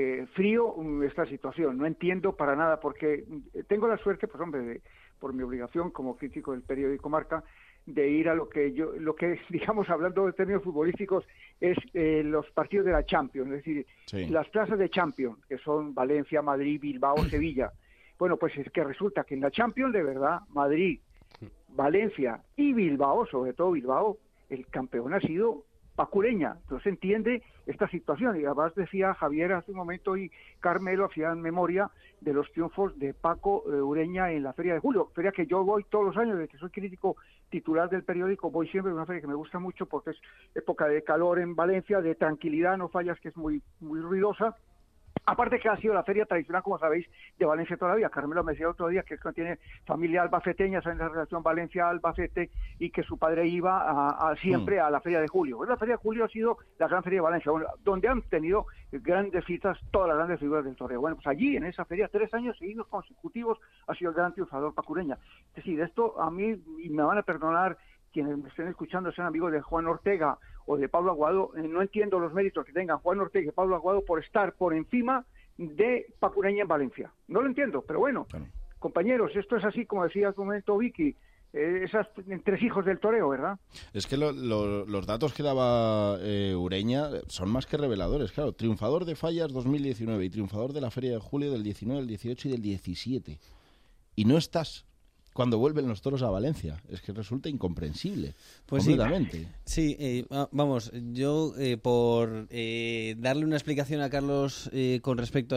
frío esta situación. No entiendo para nada, porque tengo la suerte, pues hombre, por mi obligación como crítico del periódico Marca, de ir a lo que digamos, hablando de términos futbolísticos, es los partidos de la Champions, es decir, las plazas de Champions, que son Valencia, Madrid, Bilbao, Sevilla. Bueno, pues es que resulta que en la Champions, de verdad, Madrid, Valencia y Bilbao, sobre todo Bilbao, el campeón ha sido Paco Ureña. Entonces entiende esta situación. Y además decía Javier hace un momento y Carmelo hacían memoria de los triunfos de Paco Ureña en la Feria de Julio, feria que yo voy todos los años, desde que soy crítico titular del periódico, voy siempre a una feria que me gusta mucho porque es época de calor en Valencia, de tranquilidad, no fallas, que es muy, muy ruidosa. Aparte que ha sido la feria tradicional, como sabéis, de Valencia todavía. Carmelo me decía otro día que tiene familia albaceteña, saben la relación Valencia-Albacete, y que su padre iba siempre a la Feria de Julio. Pues la Feria de Julio ha sido la gran feria de Valencia, donde han tenido grandes citas todas las grandes figuras del toreo. Bueno, pues allí, en esa feria, 3 años seguidos consecutivos, ha sido el gran triunfador Paco Ureña. Es decir, esto a mí, y me van a perdonar quienes me estén escuchando, sean amigos de Juan Ortega o de Pablo Aguado, no entiendo los méritos que tengan Juan Ortega y Pablo Aguado por estar por encima de Paco Ureña en Valencia. No lo entiendo, pero bueno, compañeros, esto es así, como decía hace un momento Vicky, esas entresijos del toreo, ¿verdad? Es que los datos que daba Ureña son más que reveladores, claro. Triunfador de Fallas 2019 y triunfador de la Feria de Julio del 19, del 18 y del 17. Y no estás cuando vuelven los toros a Valencia. Es que resulta incomprensible. Pues completamente. Sí, vamos, yo por darle una explicación a Carlos con respecto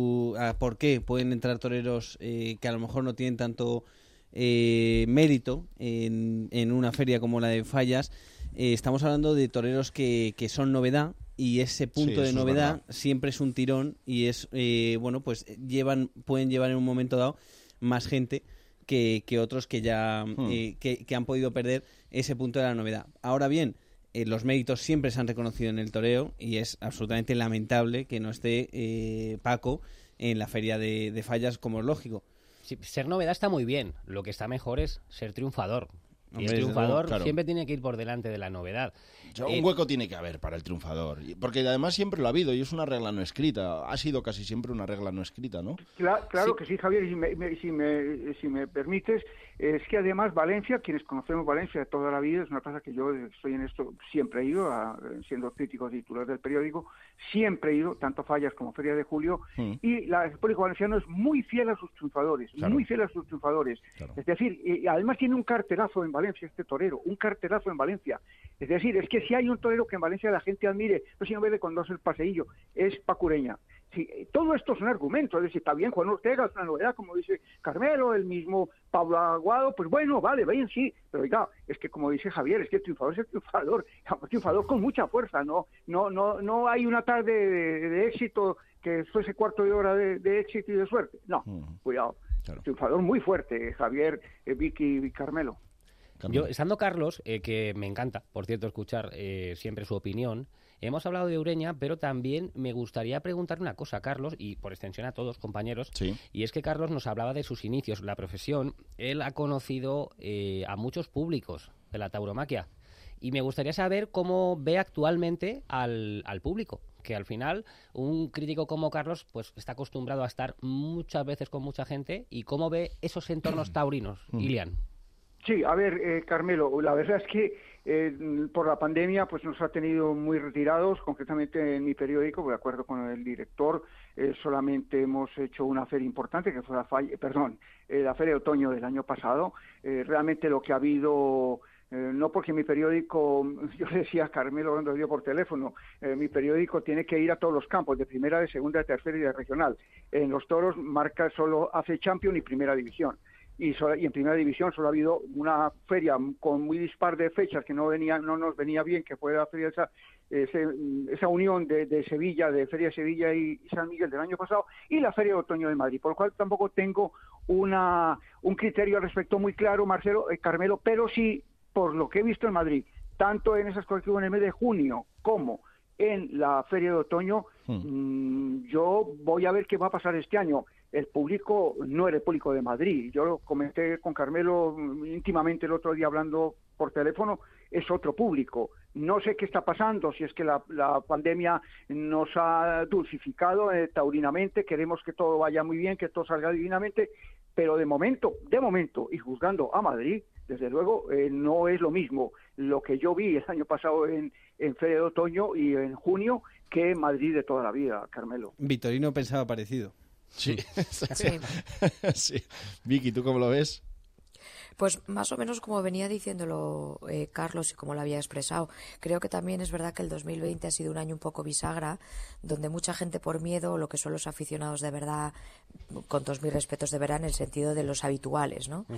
a por qué pueden entrar toreros que a lo mejor no tienen tanto mérito en una feria como la de Fallas. Estamos hablando de toreros que son novedad, y ese punto de novedad siempre es un tirón, y es pues pueden llevar en un momento dado más gente que otros que ya que han podido perder ese punto de la novedad. Ahora bien, los méritos siempre se han reconocido en el toreo, y es absolutamente lamentable que no esté Paco en la feria de Fallas, como es lógico. Sí, ser novedad está muy bien, lo que está mejor es ser triunfador. Y el triunfador siempre tiene que ir por delante de la novedad. Un hueco tiene que haber para el triunfador, porque además siempre lo ha habido, y es una regla no escrita. Ha sido casi siempre una regla no escrita, ¿no? Claro que sí, Javier, y si me permites, es que además Valencia, quienes conocemos Valencia de toda la vida, es una plaza que yo estoy en esto, siempre he ido, siendo crítico titular del periódico, siempre he ido, tanto Fallas como Feria de Julio, y el público valenciano es muy fiel a sus triunfadores, muy fiel a sus triunfadores. Es decir, y además tiene un cartelazo en Valencia este torero, un cartelazo en Valencia. Es decir, es que si hay un torero que en Valencia la gente admire, no si no ve cuando hace el paseillo, es Paco Ureña. Sí, todo esto son argumentos, es decir, está bien, Juan Ortega es una novedad, como dice Carmelo, el mismo Pablo Aguado, pues bueno, vale, bien, sí, pero oiga, es que como dice Javier, es que el triunfador es el triunfador con mucha fuerza, no hay una tarde de éxito que fuese cuarto de hora de éxito y de suerte, no, cuidado, triunfador muy fuerte, Javier, Vicky y Carmelo. Yo, estando Carlos, que me encanta, por cierto, escuchar siempre su opinión, hemos hablado de Ureña, pero también me gustaría preguntarle una cosa a Carlos, y por extensión a todos, compañeros, y es que Carlos nos hablaba de sus inicios, la profesión. Él ha conocido a muchos públicos de la tauromaquia, y me gustaría saber cómo ve actualmente al público, porque al final un crítico como Carlos pues está acostumbrado a estar muchas veces con mucha gente. ¿Y cómo ve esos entornos taurinos, Ilian? Sí, a ver, Carmelo, la verdad es que por la pandemia pues nos ha tenido muy retirados, concretamente en mi periódico, de acuerdo con el director, solamente hemos hecho una feria importante, que fue la feria de otoño del año pasado. Realmente lo que ha habido... no porque mi periódico, yo le decía a Carmelo cuando dio por teléfono, mi periódico tiene que ir a todos los campos, de primera, de segunda, de tercera y de regional. En los toros marca solo hace Champion y primera división. Y en primera división solo ha habido una feria con muy dispar de fechas que no nos venía bien, que fue la feria esa unión de Sevilla, de Feria de Sevilla y San Miguel del año pasado, y la Feria de Otoño de Madrid, por lo cual tampoco tengo un criterio al respecto muy claro, Carmelo, pero sí, por lo que he visto en Madrid, tanto en esas cosas que hubo en el mes de junio como en la Feria de Otoño, yo voy a ver qué va a pasar este año. El público no era el público de Madrid. Yo lo comenté con Carmelo íntimamente el otro día hablando por teléfono, es otro público. No sé qué está pasando, si es que la pandemia nos ha dulcificado taurinamente, queremos que todo vaya muy bien, que todo salga divinamente, pero de momento, y juzgando a Madrid, desde luego no es lo mismo lo que yo vi el año pasado en Feria de Otoño y en junio que Madrid de toda la vida, Carmelo. Victorino pensaba parecido. Sí. Sí. Vicky, ¿tú cómo lo ves? Pues más o menos como venía diciéndolo Carlos y como lo había expresado. Creo que también es verdad que el 2020 ha sido un año un poco bisagra, donde mucha gente por miedo, lo que son los aficionados de verdad, con todos mis respetos de verdad, en el sentido de los habituales, ¿no?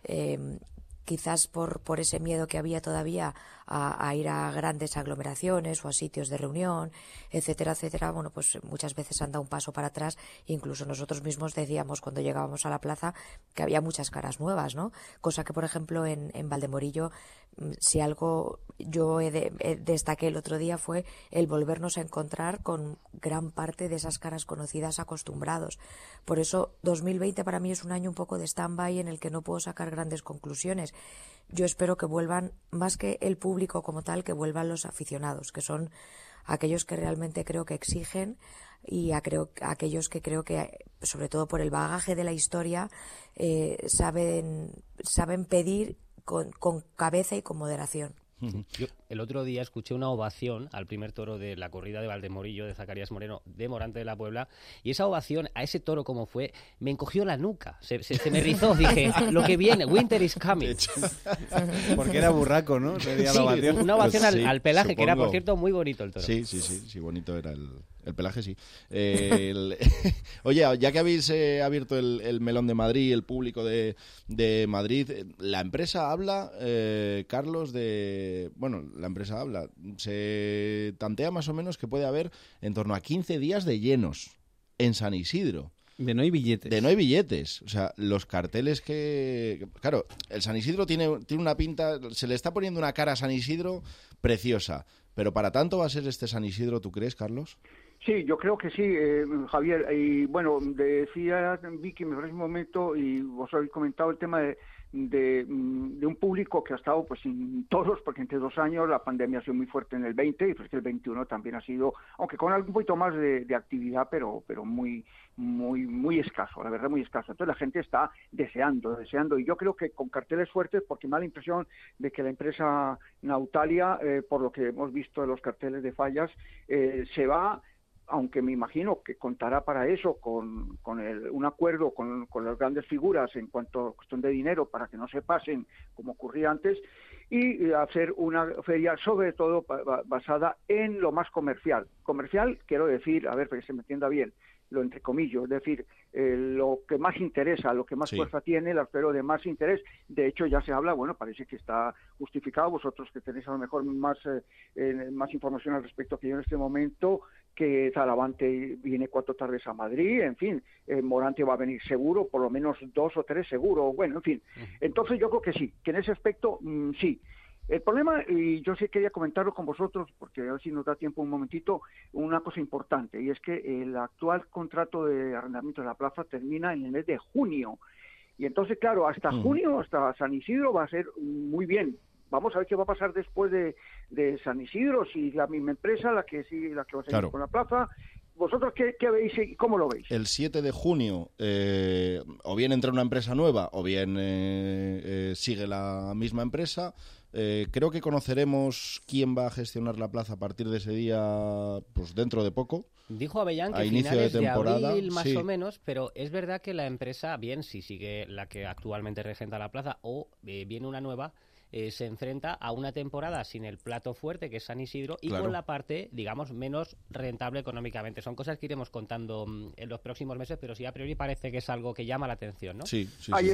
Quizás por ese miedo que había todavía a ir a grandes aglomeraciones o a sitios de reunión, etcétera, etcétera, bueno, pues muchas veces han dado un paso para atrás. Incluso nosotros mismos decíamos cuando llegábamos a la plaza que había muchas caras nuevas, ¿no? Cosa que, por ejemplo, en Valdemorillo, si algo yo destaqué el otro día fue el volvernos a encontrar con gran parte de esas caras conocidas acostumbrados. Por eso 2020 para mí es un año un poco de stand-by en el que no puedo sacar grandes conclusiones. Yo espero que vuelvan, más que el público como tal, que vuelvan los aficionados, que son aquellos que realmente creo que exigen y aquellos que creo que, sobre todo por el bagaje de la historia, saben pedir con cabeza y con moderación. Yo el otro día escuché una ovación al primer toro de la corrida de Valdemorillo de Zacarías Moreno de Morante de la Puebla, y esa ovación a ese toro como fue, me encogió la nuca, se me rizó, dije, lo que viene, winter is coming. Porque era burraco, ¿no? Sería sí, la ovación. una ovación pues sí, al pelaje, supongo. que era, por cierto, muy bonito el toro. Sí, bonito era el pelaje, sí. Oye, ya que habéis abierto el melón de Madrid, el público de Madrid, la empresa habla, Carlos, la empresa habla, se tantea más o menos que puede haber en torno a 15 días de llenos en San Isidro. De no hay billetes. De no hay billetes. O sea, los carteles que... Claro, el San Isidro tiene una pinta... Se le está poniendo una cara a San Isidro preciosa. Pero ¿para tanto va a ser este San Isidro, tú crees, Carlos? Sí, yo creo que sí, Javier. Y bueno, decía Vicky en un momento, y vos habéis comentado el tema de un público que ha estado pues sin toros, porque entre 2 años la pandemia ha sido muy fuerte en el 20 y pues que el 21 también ha sido, aunque con algún poquito más de actividad, pero muy escaso, la verdad muy escaso. Entonces la gente está deseando, y yo creo que con carteles fuertes, porque me da la impresión de que la empresa Nautalia, por lo que hemos visto de los carteles de fallas, se va, aunque me imagino que contará para eso con un acuerdo con las grandes figuras en cuanto a cuestión de dinero para que no se pasen como ocurría antes, y hacer una feria sobre todo basada en lo más comercial. Comercial, quiero decir, a ver, para que se me entienda bien, lo entre comillas, es decir, lo que más interesa, lo que más fuerza tiene, el aspero de más interés. De hecho, ya se habla, bueno, parece que está justificado, vosotros que tenéis a lo mejor más información al respecto que yo en este momento, que Talavante viene 4 tardes a Madrid, en fin, Morante va a venir seguro, por lo menos 2 o 3 seguro, bueno, en fin. Entonces yo creo que sí, que en ese aspecto sí. El problema, y yo sí quería comentarlo con vosotros, porque a ver si nos da tiempo un momentito, una cosa importante, y es que el actual contrato de arrendamiento de la plaza termina en el mes de junio. Y entonces, claro, hasta junio, hasta San Isidro va a ser muy bien, vamos a ver qué va a pasar después de San Isidro, si la misma empresa la que va a seguir claro. con la plaza. ¿Vosotros qué veis y cómo lo veis? El 7 de junio o bien entra una empresa nueva o bien sigue la misma empresa. Creo que conoceremos quién va a gestionar la plaza a partir de ese día, pues dentro de poco. Dijo Avellán que a finales de abril más sí. o menos, pero es verdad que la empresa, bien si sigue la que actualmente regenta la plaza o viene una nueva, se enfrenta a una temporada sin el plato fuerte, que es San Isidro, y con la parte, digamos, menos rentable económicamente. Son cosas que iremos contando en los próximos meses, pero sí a priori parece que es algo que llama la atención, ¿no? Sí, ahí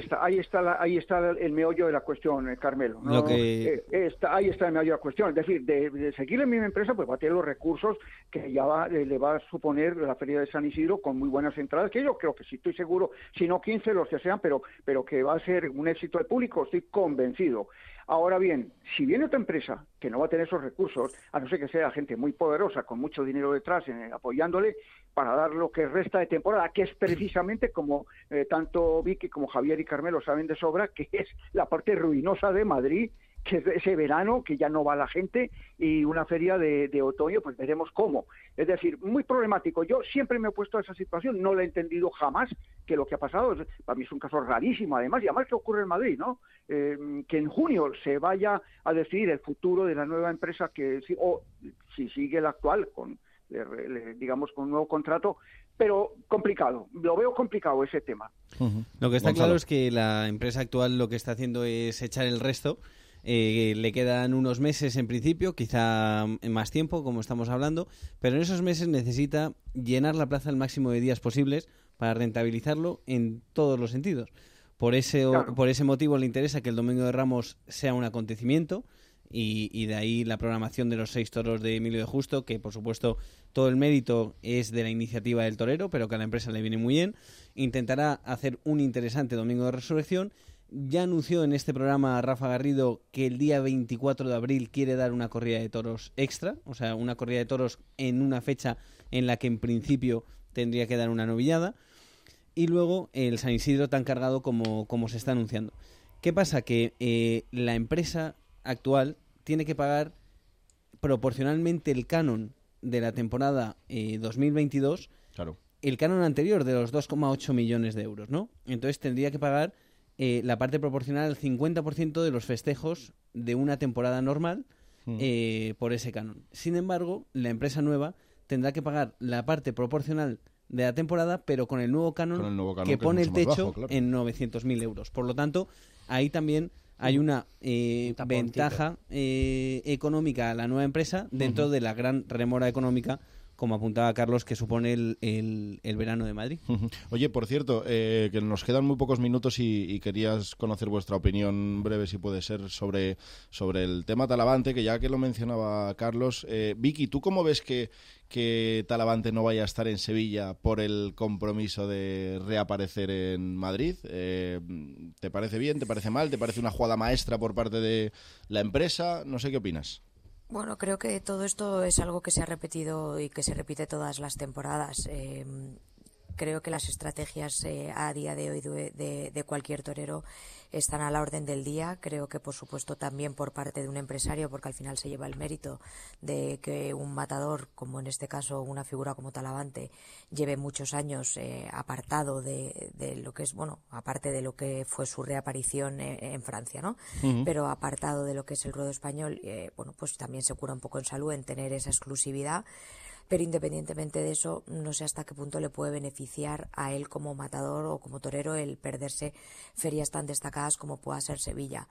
está el meollo de la cuestión, Carmelo, ¿no? Ahí está el meollo de la cuestión. Es decir, de seguir la misma empresa, pues va a tener los recursos que ya le va a suponer la Feria de San Isidro con muy buenas entradas, que yo creo que sí, estoy seguro, si no 15, los que sean, pero que va a ser un éxito de público, estoy convencido. Ahora bien, si viene otra empresa que no va a tener esos recursos, a no ser que sea gente muy poderosa, con mucho dinero detrás, apoyándole, para dar lo que resta de temporada, que es precisamente como tanto Vicky como Javier y Carmelo saben de sobra, que es la parte ruinosa de Madrid, que es ese verano que ya no va la gente, y una feria de otoño, pues veremos cómo. Es decir, muy problemático. Yo siempre me he opuesto a esa situación, no la he entendido jamás, que lo que ha pasado, para mí es un caso rarísimo, además, y además que ocurre en Madrid, ¿no? Que en junio se vaya a decidir el futuro de la nueva empresa, o si sigue la actual, digamos, con un nuevo contrato, pero complicado, lo veo complicado ese tema. Lo que está claro es que la empresa actual lo que está haciendo es echar el resto. Le quedan unos meses en principio, quizá más tiempo, como estamos hablando, pero en esos meses necesita llenar la plaza el máximo de días posibles para rentabilizarlo en todos los sentidos. Por ese motivo le interesa que el Domingo de Ramos sea un acontecimiento, y de ahí la programación de los 6 toros de Emilio de Justo, que por supuesto todo el mérito es de la iniciativa del torero, pero que a la empresa le viene muy bien. Intentará hacer un interesante Domingo de Resurrección. Ya anunció en este programa Rafa Garrido que el día 24 de abril quiere dar una corrida de toros extra, o sea, una corrida de toros en una fecha en la que en principio tendría que dar una novillada, y luego el San Isidro tan cargado como se está anunciando. ¿Qué pasa? Que la empresa actual tiene que pagar proporcionalmente el canon de la temporada 2022, claro, el canon anterior de los 2,8 millones de euros, ¿no? Entonces tendría que pagar la parte proporcional al 50% de los festejos de una temporada normal por ese canon. Sin embargo, la empresa nueva tendrá que pagar la parte proporcional de la temporada, pero con el nuevo canon que pone el techo bajo, claro, en 900.000 euros. Por lo tanto, ahí también hay una ventaja económica a la nueva empresa dentro de la gran remora económica, como apuntaba Carlos, que supone el verano de Madrid. Oye, por cierto, que nos quedan muy pocos minutos y querías conocer vuestra opinión breve, si puede ser, sobre el tema Talavante, que ya que lo mencionaba Carlos. Vicky, ¿tú cómo ves que Talavante no vaya a estar en Sevilla por el compromiso de reaparecer en Madrid? ¿Te parece bien? ¿Te parece mal? ¿Te parece una jugada maestra por parte de la empresa? No sé qué opinas. Bueno, creo que todo esto es algo que se ha repetido y que se repite todas las temporadas. Creo que las estrategias a día de hoy de cualquier torero están a la orden del día. Creo que, por supuesto, también por parte de un empresario, porque al final se lleva el mérito de que un matador, como en este caso una figura como Talavante, lleve muchos años apartado de lo que es, bueno, aparte de lo que fue su reaparición en Francia, ¿no? Uh-huh. Pero apartado de lo que es el ruedo español, bueno, pues también se cura un poco en salud en tener esa exclusividad. Pero independientemente de eso, no sé hasta qué punto le puede beneficiar a él como matador o como torero el perderse ferias tan destacadas como pueda ser Sevilla.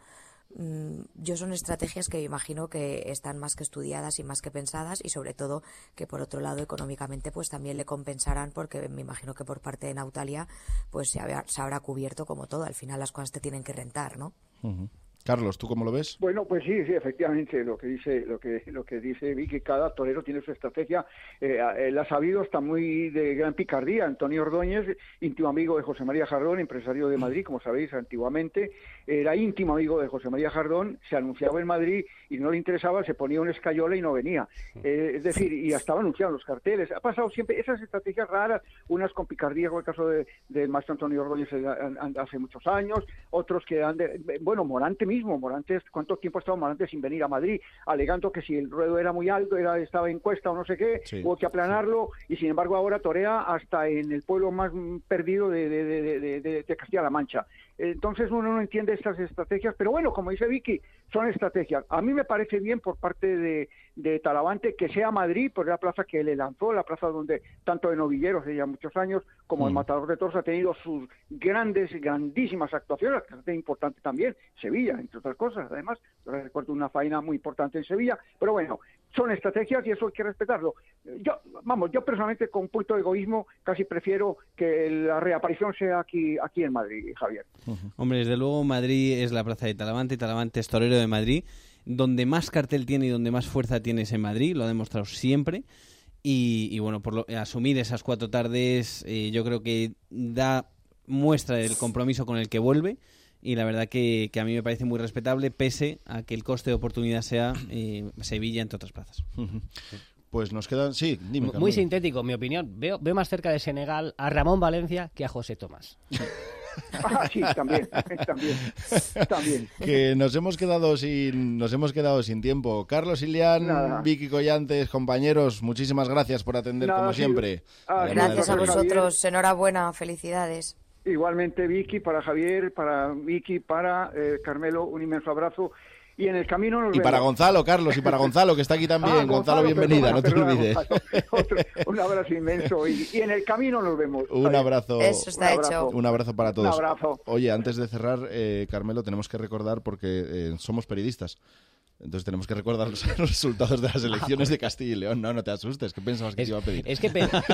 Yo son estrategias que imagino que están más que estudiadas y más que pensadas, y sobre todo que por otro lado económicamente pues también le compensarán, porque me imagino que por parte de Nautalia pues se habrá cubierto como todo. Al final las cosas te tienen que rentar, ¿no? Uh-huh. Carlos, ¿tú cómo lo ves? Bueno, pues sí, efectivamente, lo que dice Vicky, cada torero tiene su estrategia. Él ha sabido, está muy de gran picardía. Antonio Ordóñez, íntimo amigo de José María Jardón, empresario de Madrid, como sabéis, antiguamente, era íntimo amigo de José María Jardón, se anunciaba en Madrid y no le interesaba, se ponía una escayola y no venía. Es decir, y estaba anunciado en los carteles. Ha pasado siempre esas estrategias raras, unas con picardía, como el caso del maestro Antonio Ordóñez hace muchos años, otros que han bueno, Morante mismo mismo. Morantes, ¿cuánto tiempo ha estado Morantes sin venir a Madrid? Alegando que si el ruedo era muy alto, estaba en cuesta o no sé qué, hubo que aplanarlo, y sin embargo ahora torea hasta en el pueblo más perdido de Castilla-La Mancha. Entonces uno no entiende estas estrategias, pero bueno, como dice Vicky, son estrategias. A mí me parece bien por parte de Talavante que sea Madrid, por la plaza que le lanzó, la plaza donde tanto de novilleros de ya muchos años como el Matador de Toros ha tenido sus grandísimas actuaciones, que es importante también, Sevilla, entre otras cosas. Además, yo recuerdo una faena muy importante en Sevilla, pero bueno, son estrategias y eso hay que respetarlo. Yo personalmente, con un punto de egoísmo, casi prefiero que la reaparición sea aquí en Madrid, Javier. Hombre, desde luego Madrid es la plaza de Talavante, Talavante es torero de Madrid, donde más cartel tiene y donde más fuerza tiene es en Madrid, lo ha demostrado siempre, y bueno, asumir esas 4 tardes yo creo que da muestra del compromiso con el que vuelve, y la verdad que a mí me parece muy respetable, pese a que el coste de oportunidad sea Sevilla entre otras plazas. Pues nos quedan... Sí, dime. Muy sintético, mi opinión. Veo más cerca de Senegal a Ramón Valencia que a José Tomás. Sí, también. Que nos hemos quedado sin tiempo. Carlos Ilián, Vicky Collantes, compañeros, muchísimas gracias por atender como siempre. Gracias a vosotros, enhorabuena, felicidades. Igualmente, Vicky, para Javier, para Vicky, para Carmelo, un inmenso abrazo. Y en el camino nos vemos. Para Gonzalo, Carlos, y para Gonzalo, que está aquí también. Gonzalo, bienvenida, no te olvides. Un abrazo inmenso y en el camino nos vemos. Un abrazo. Eso está hecho. Un abrazo para todos. Un abrazo. Oye, antes de cerrar, Carmelo, tenemos que recordar, porque somos periodistas, entonces tenemos que recordar los resultados de las elecciones de Castilla y León. No te asustes, ¿qué pensabas que te iba a pedir? Es que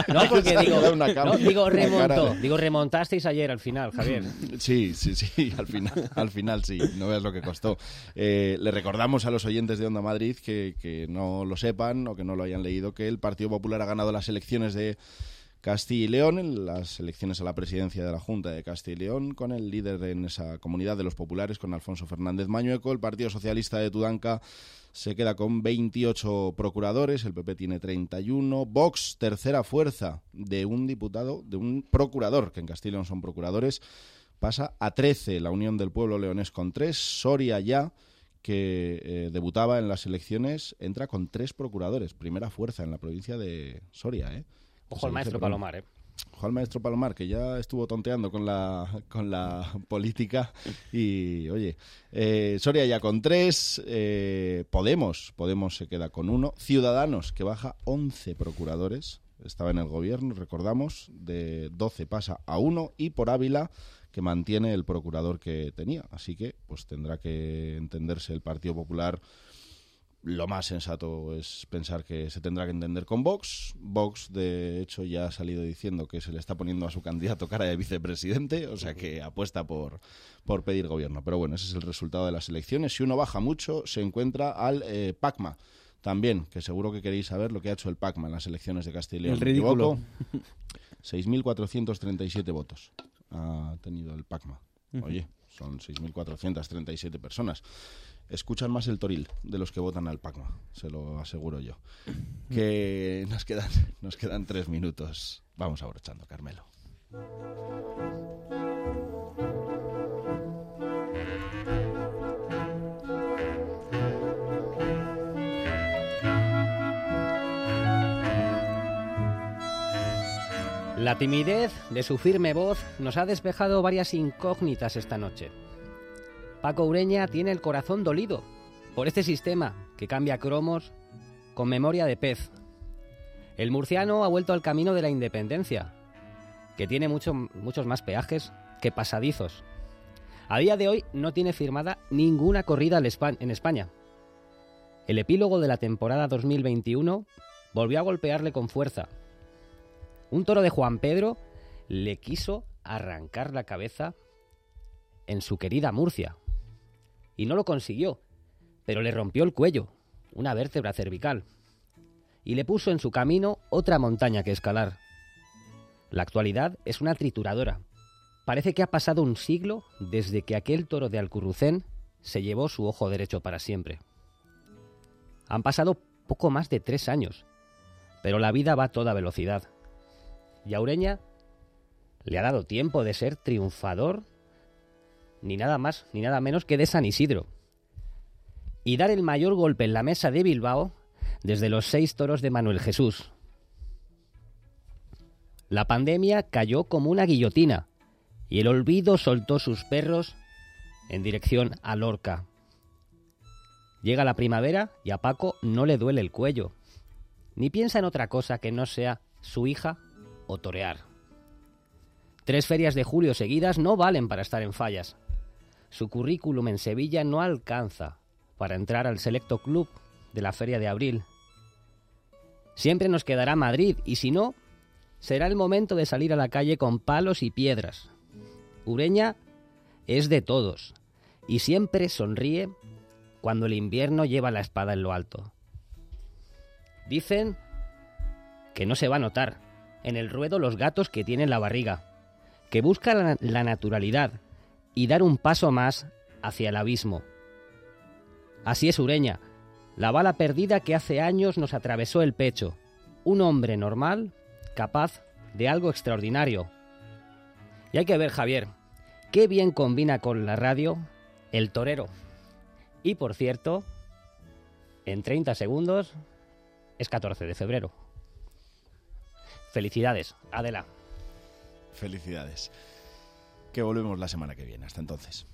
remontasteis ayer al final, Javier. Sí, al final sí, no veas lo que costó. Le recordamos a los oyentes de Onda Madrid que no lo sepan o que no lo hayan leído, que el Partido Popular ha ganado las elecciones de Castilla y León, en las elecciones a la presidencia de la Junta de Castilla y León, con el líder en esa comunidad de los populares, con Alfonso Fernández Mañueco. El Partido Socialista de Tudanca se queda con 28 procuradores, el PP tiene 31, Vox, tercera fuerza de un procurador, que en Castilla y León son procuradores, pasa a 13, la Unión del Pueblo Leonés con 3, Soria ya, que debutaba en las elecciones, entra con 3 procuradores, primera fuerza en la provincia de Soria, Ojo al maestro Palomar, Ojo al maestro Palomar, que ya estuvo tonteando con la política. Y, oye, Soria ya con 3, Podemos se queda con 1, Ciudadanos, que baja 11 procuradores, estaba en el gobierno, recordamos, de 12 pasa a 1, y por Ávila, que mantiene el procurador que tenía. Así que, pues tendrá que entenderse el Partido Popular. Lo más sensato es pensar que se tendrá que entender con Vox. Vox, de hecho, ya ha salido diciendo que se le está poniendo a su candidato cara de vicepresidente, o sea que apuesta por pedir gobierno. Pero bueno, ese es el resultado de las elecciones. Si uno baja mucho, se encuentra al PACMA también, que seguro que queréis saber lo que ha hecho el PACMA en las elecciones de Castilla y León. El ridículo. 6.437 votos ha tenido el PACMA. Oye, son 6.437 personas. Escuchan más el Toril de los que votan al PACMA, se lo aseguro yo. Que nos quedan 3 minutos. Vamos abrochando, Carmelo. La timidez de su firme voz nos ha despejado varias incógnitas esta noche. Paco Ureña tiene el corazón dolido por este sistema que cambia cromos con memoria de pez. El murciano ha vuelto al camino de la independencia, que tiene muchos más peajes que pasadizos. A día de hoy no tiene firmada ninguna corrida en España. El epílogo de la temporada 2021 volvió a golpearle con fuerza. Un toro de Juan Pedro le quiso arrancar la cabeza en su querida Murcia. Y no lo consiguió, pero le rompió el cuello, una vértebra cervical, y le puso en su camino otra montaña que escalar. La actualidad es una trituradora. Parece que ha pasado un siglo desde que aquel toro de Alcurrucén se llevó su ojo derecho para siempre. Han pasado poco más de 3 años, pero la vida va a toda velocidad. Y a Ureña le ha dado tiempo de ser triunfador ni nada más ni nada menos que de San Isidro. Y dar el mayor golpe en la mesa de Bilbao desde los 6 toros de Manuel Jesús. La pandemia cayó como una guillotina y el olvido soltó sus perros en dirección a Lorca. Llega la primavera y a Paco no le duele el cuello, ni piensa en otra cosa que no sea su hija o torear. 3 ferias de julio seguidas no valen para estar en Fallas. Su currículum en Sevilla no alcanza para entrar al selecto club de la feria de abril. Siempre nos quedará Madrid y si no, será el momento de salir a la calle con palos y piedras. Ureña es de todos y siempre sonríe cuando el invierno lleva la espada en lo alto. Dicen que no se va a notar en el ruedo los gatos que tienen la barriga, que buscan la naturalidad y dar un paso más hacia el abismo. Así es Ureña, la bala perdida que hace años nos atravesó el pecho. Un hombre normal, capaz de algo extraordinario. Y hay que ver, Javier, qué bien combina con la radio el torero. Y por cierto, en 30 segundos es 14 de febrero. Felicidades, Adela. Felicidades. Que volvemos la semana que viene. Hasta entonces.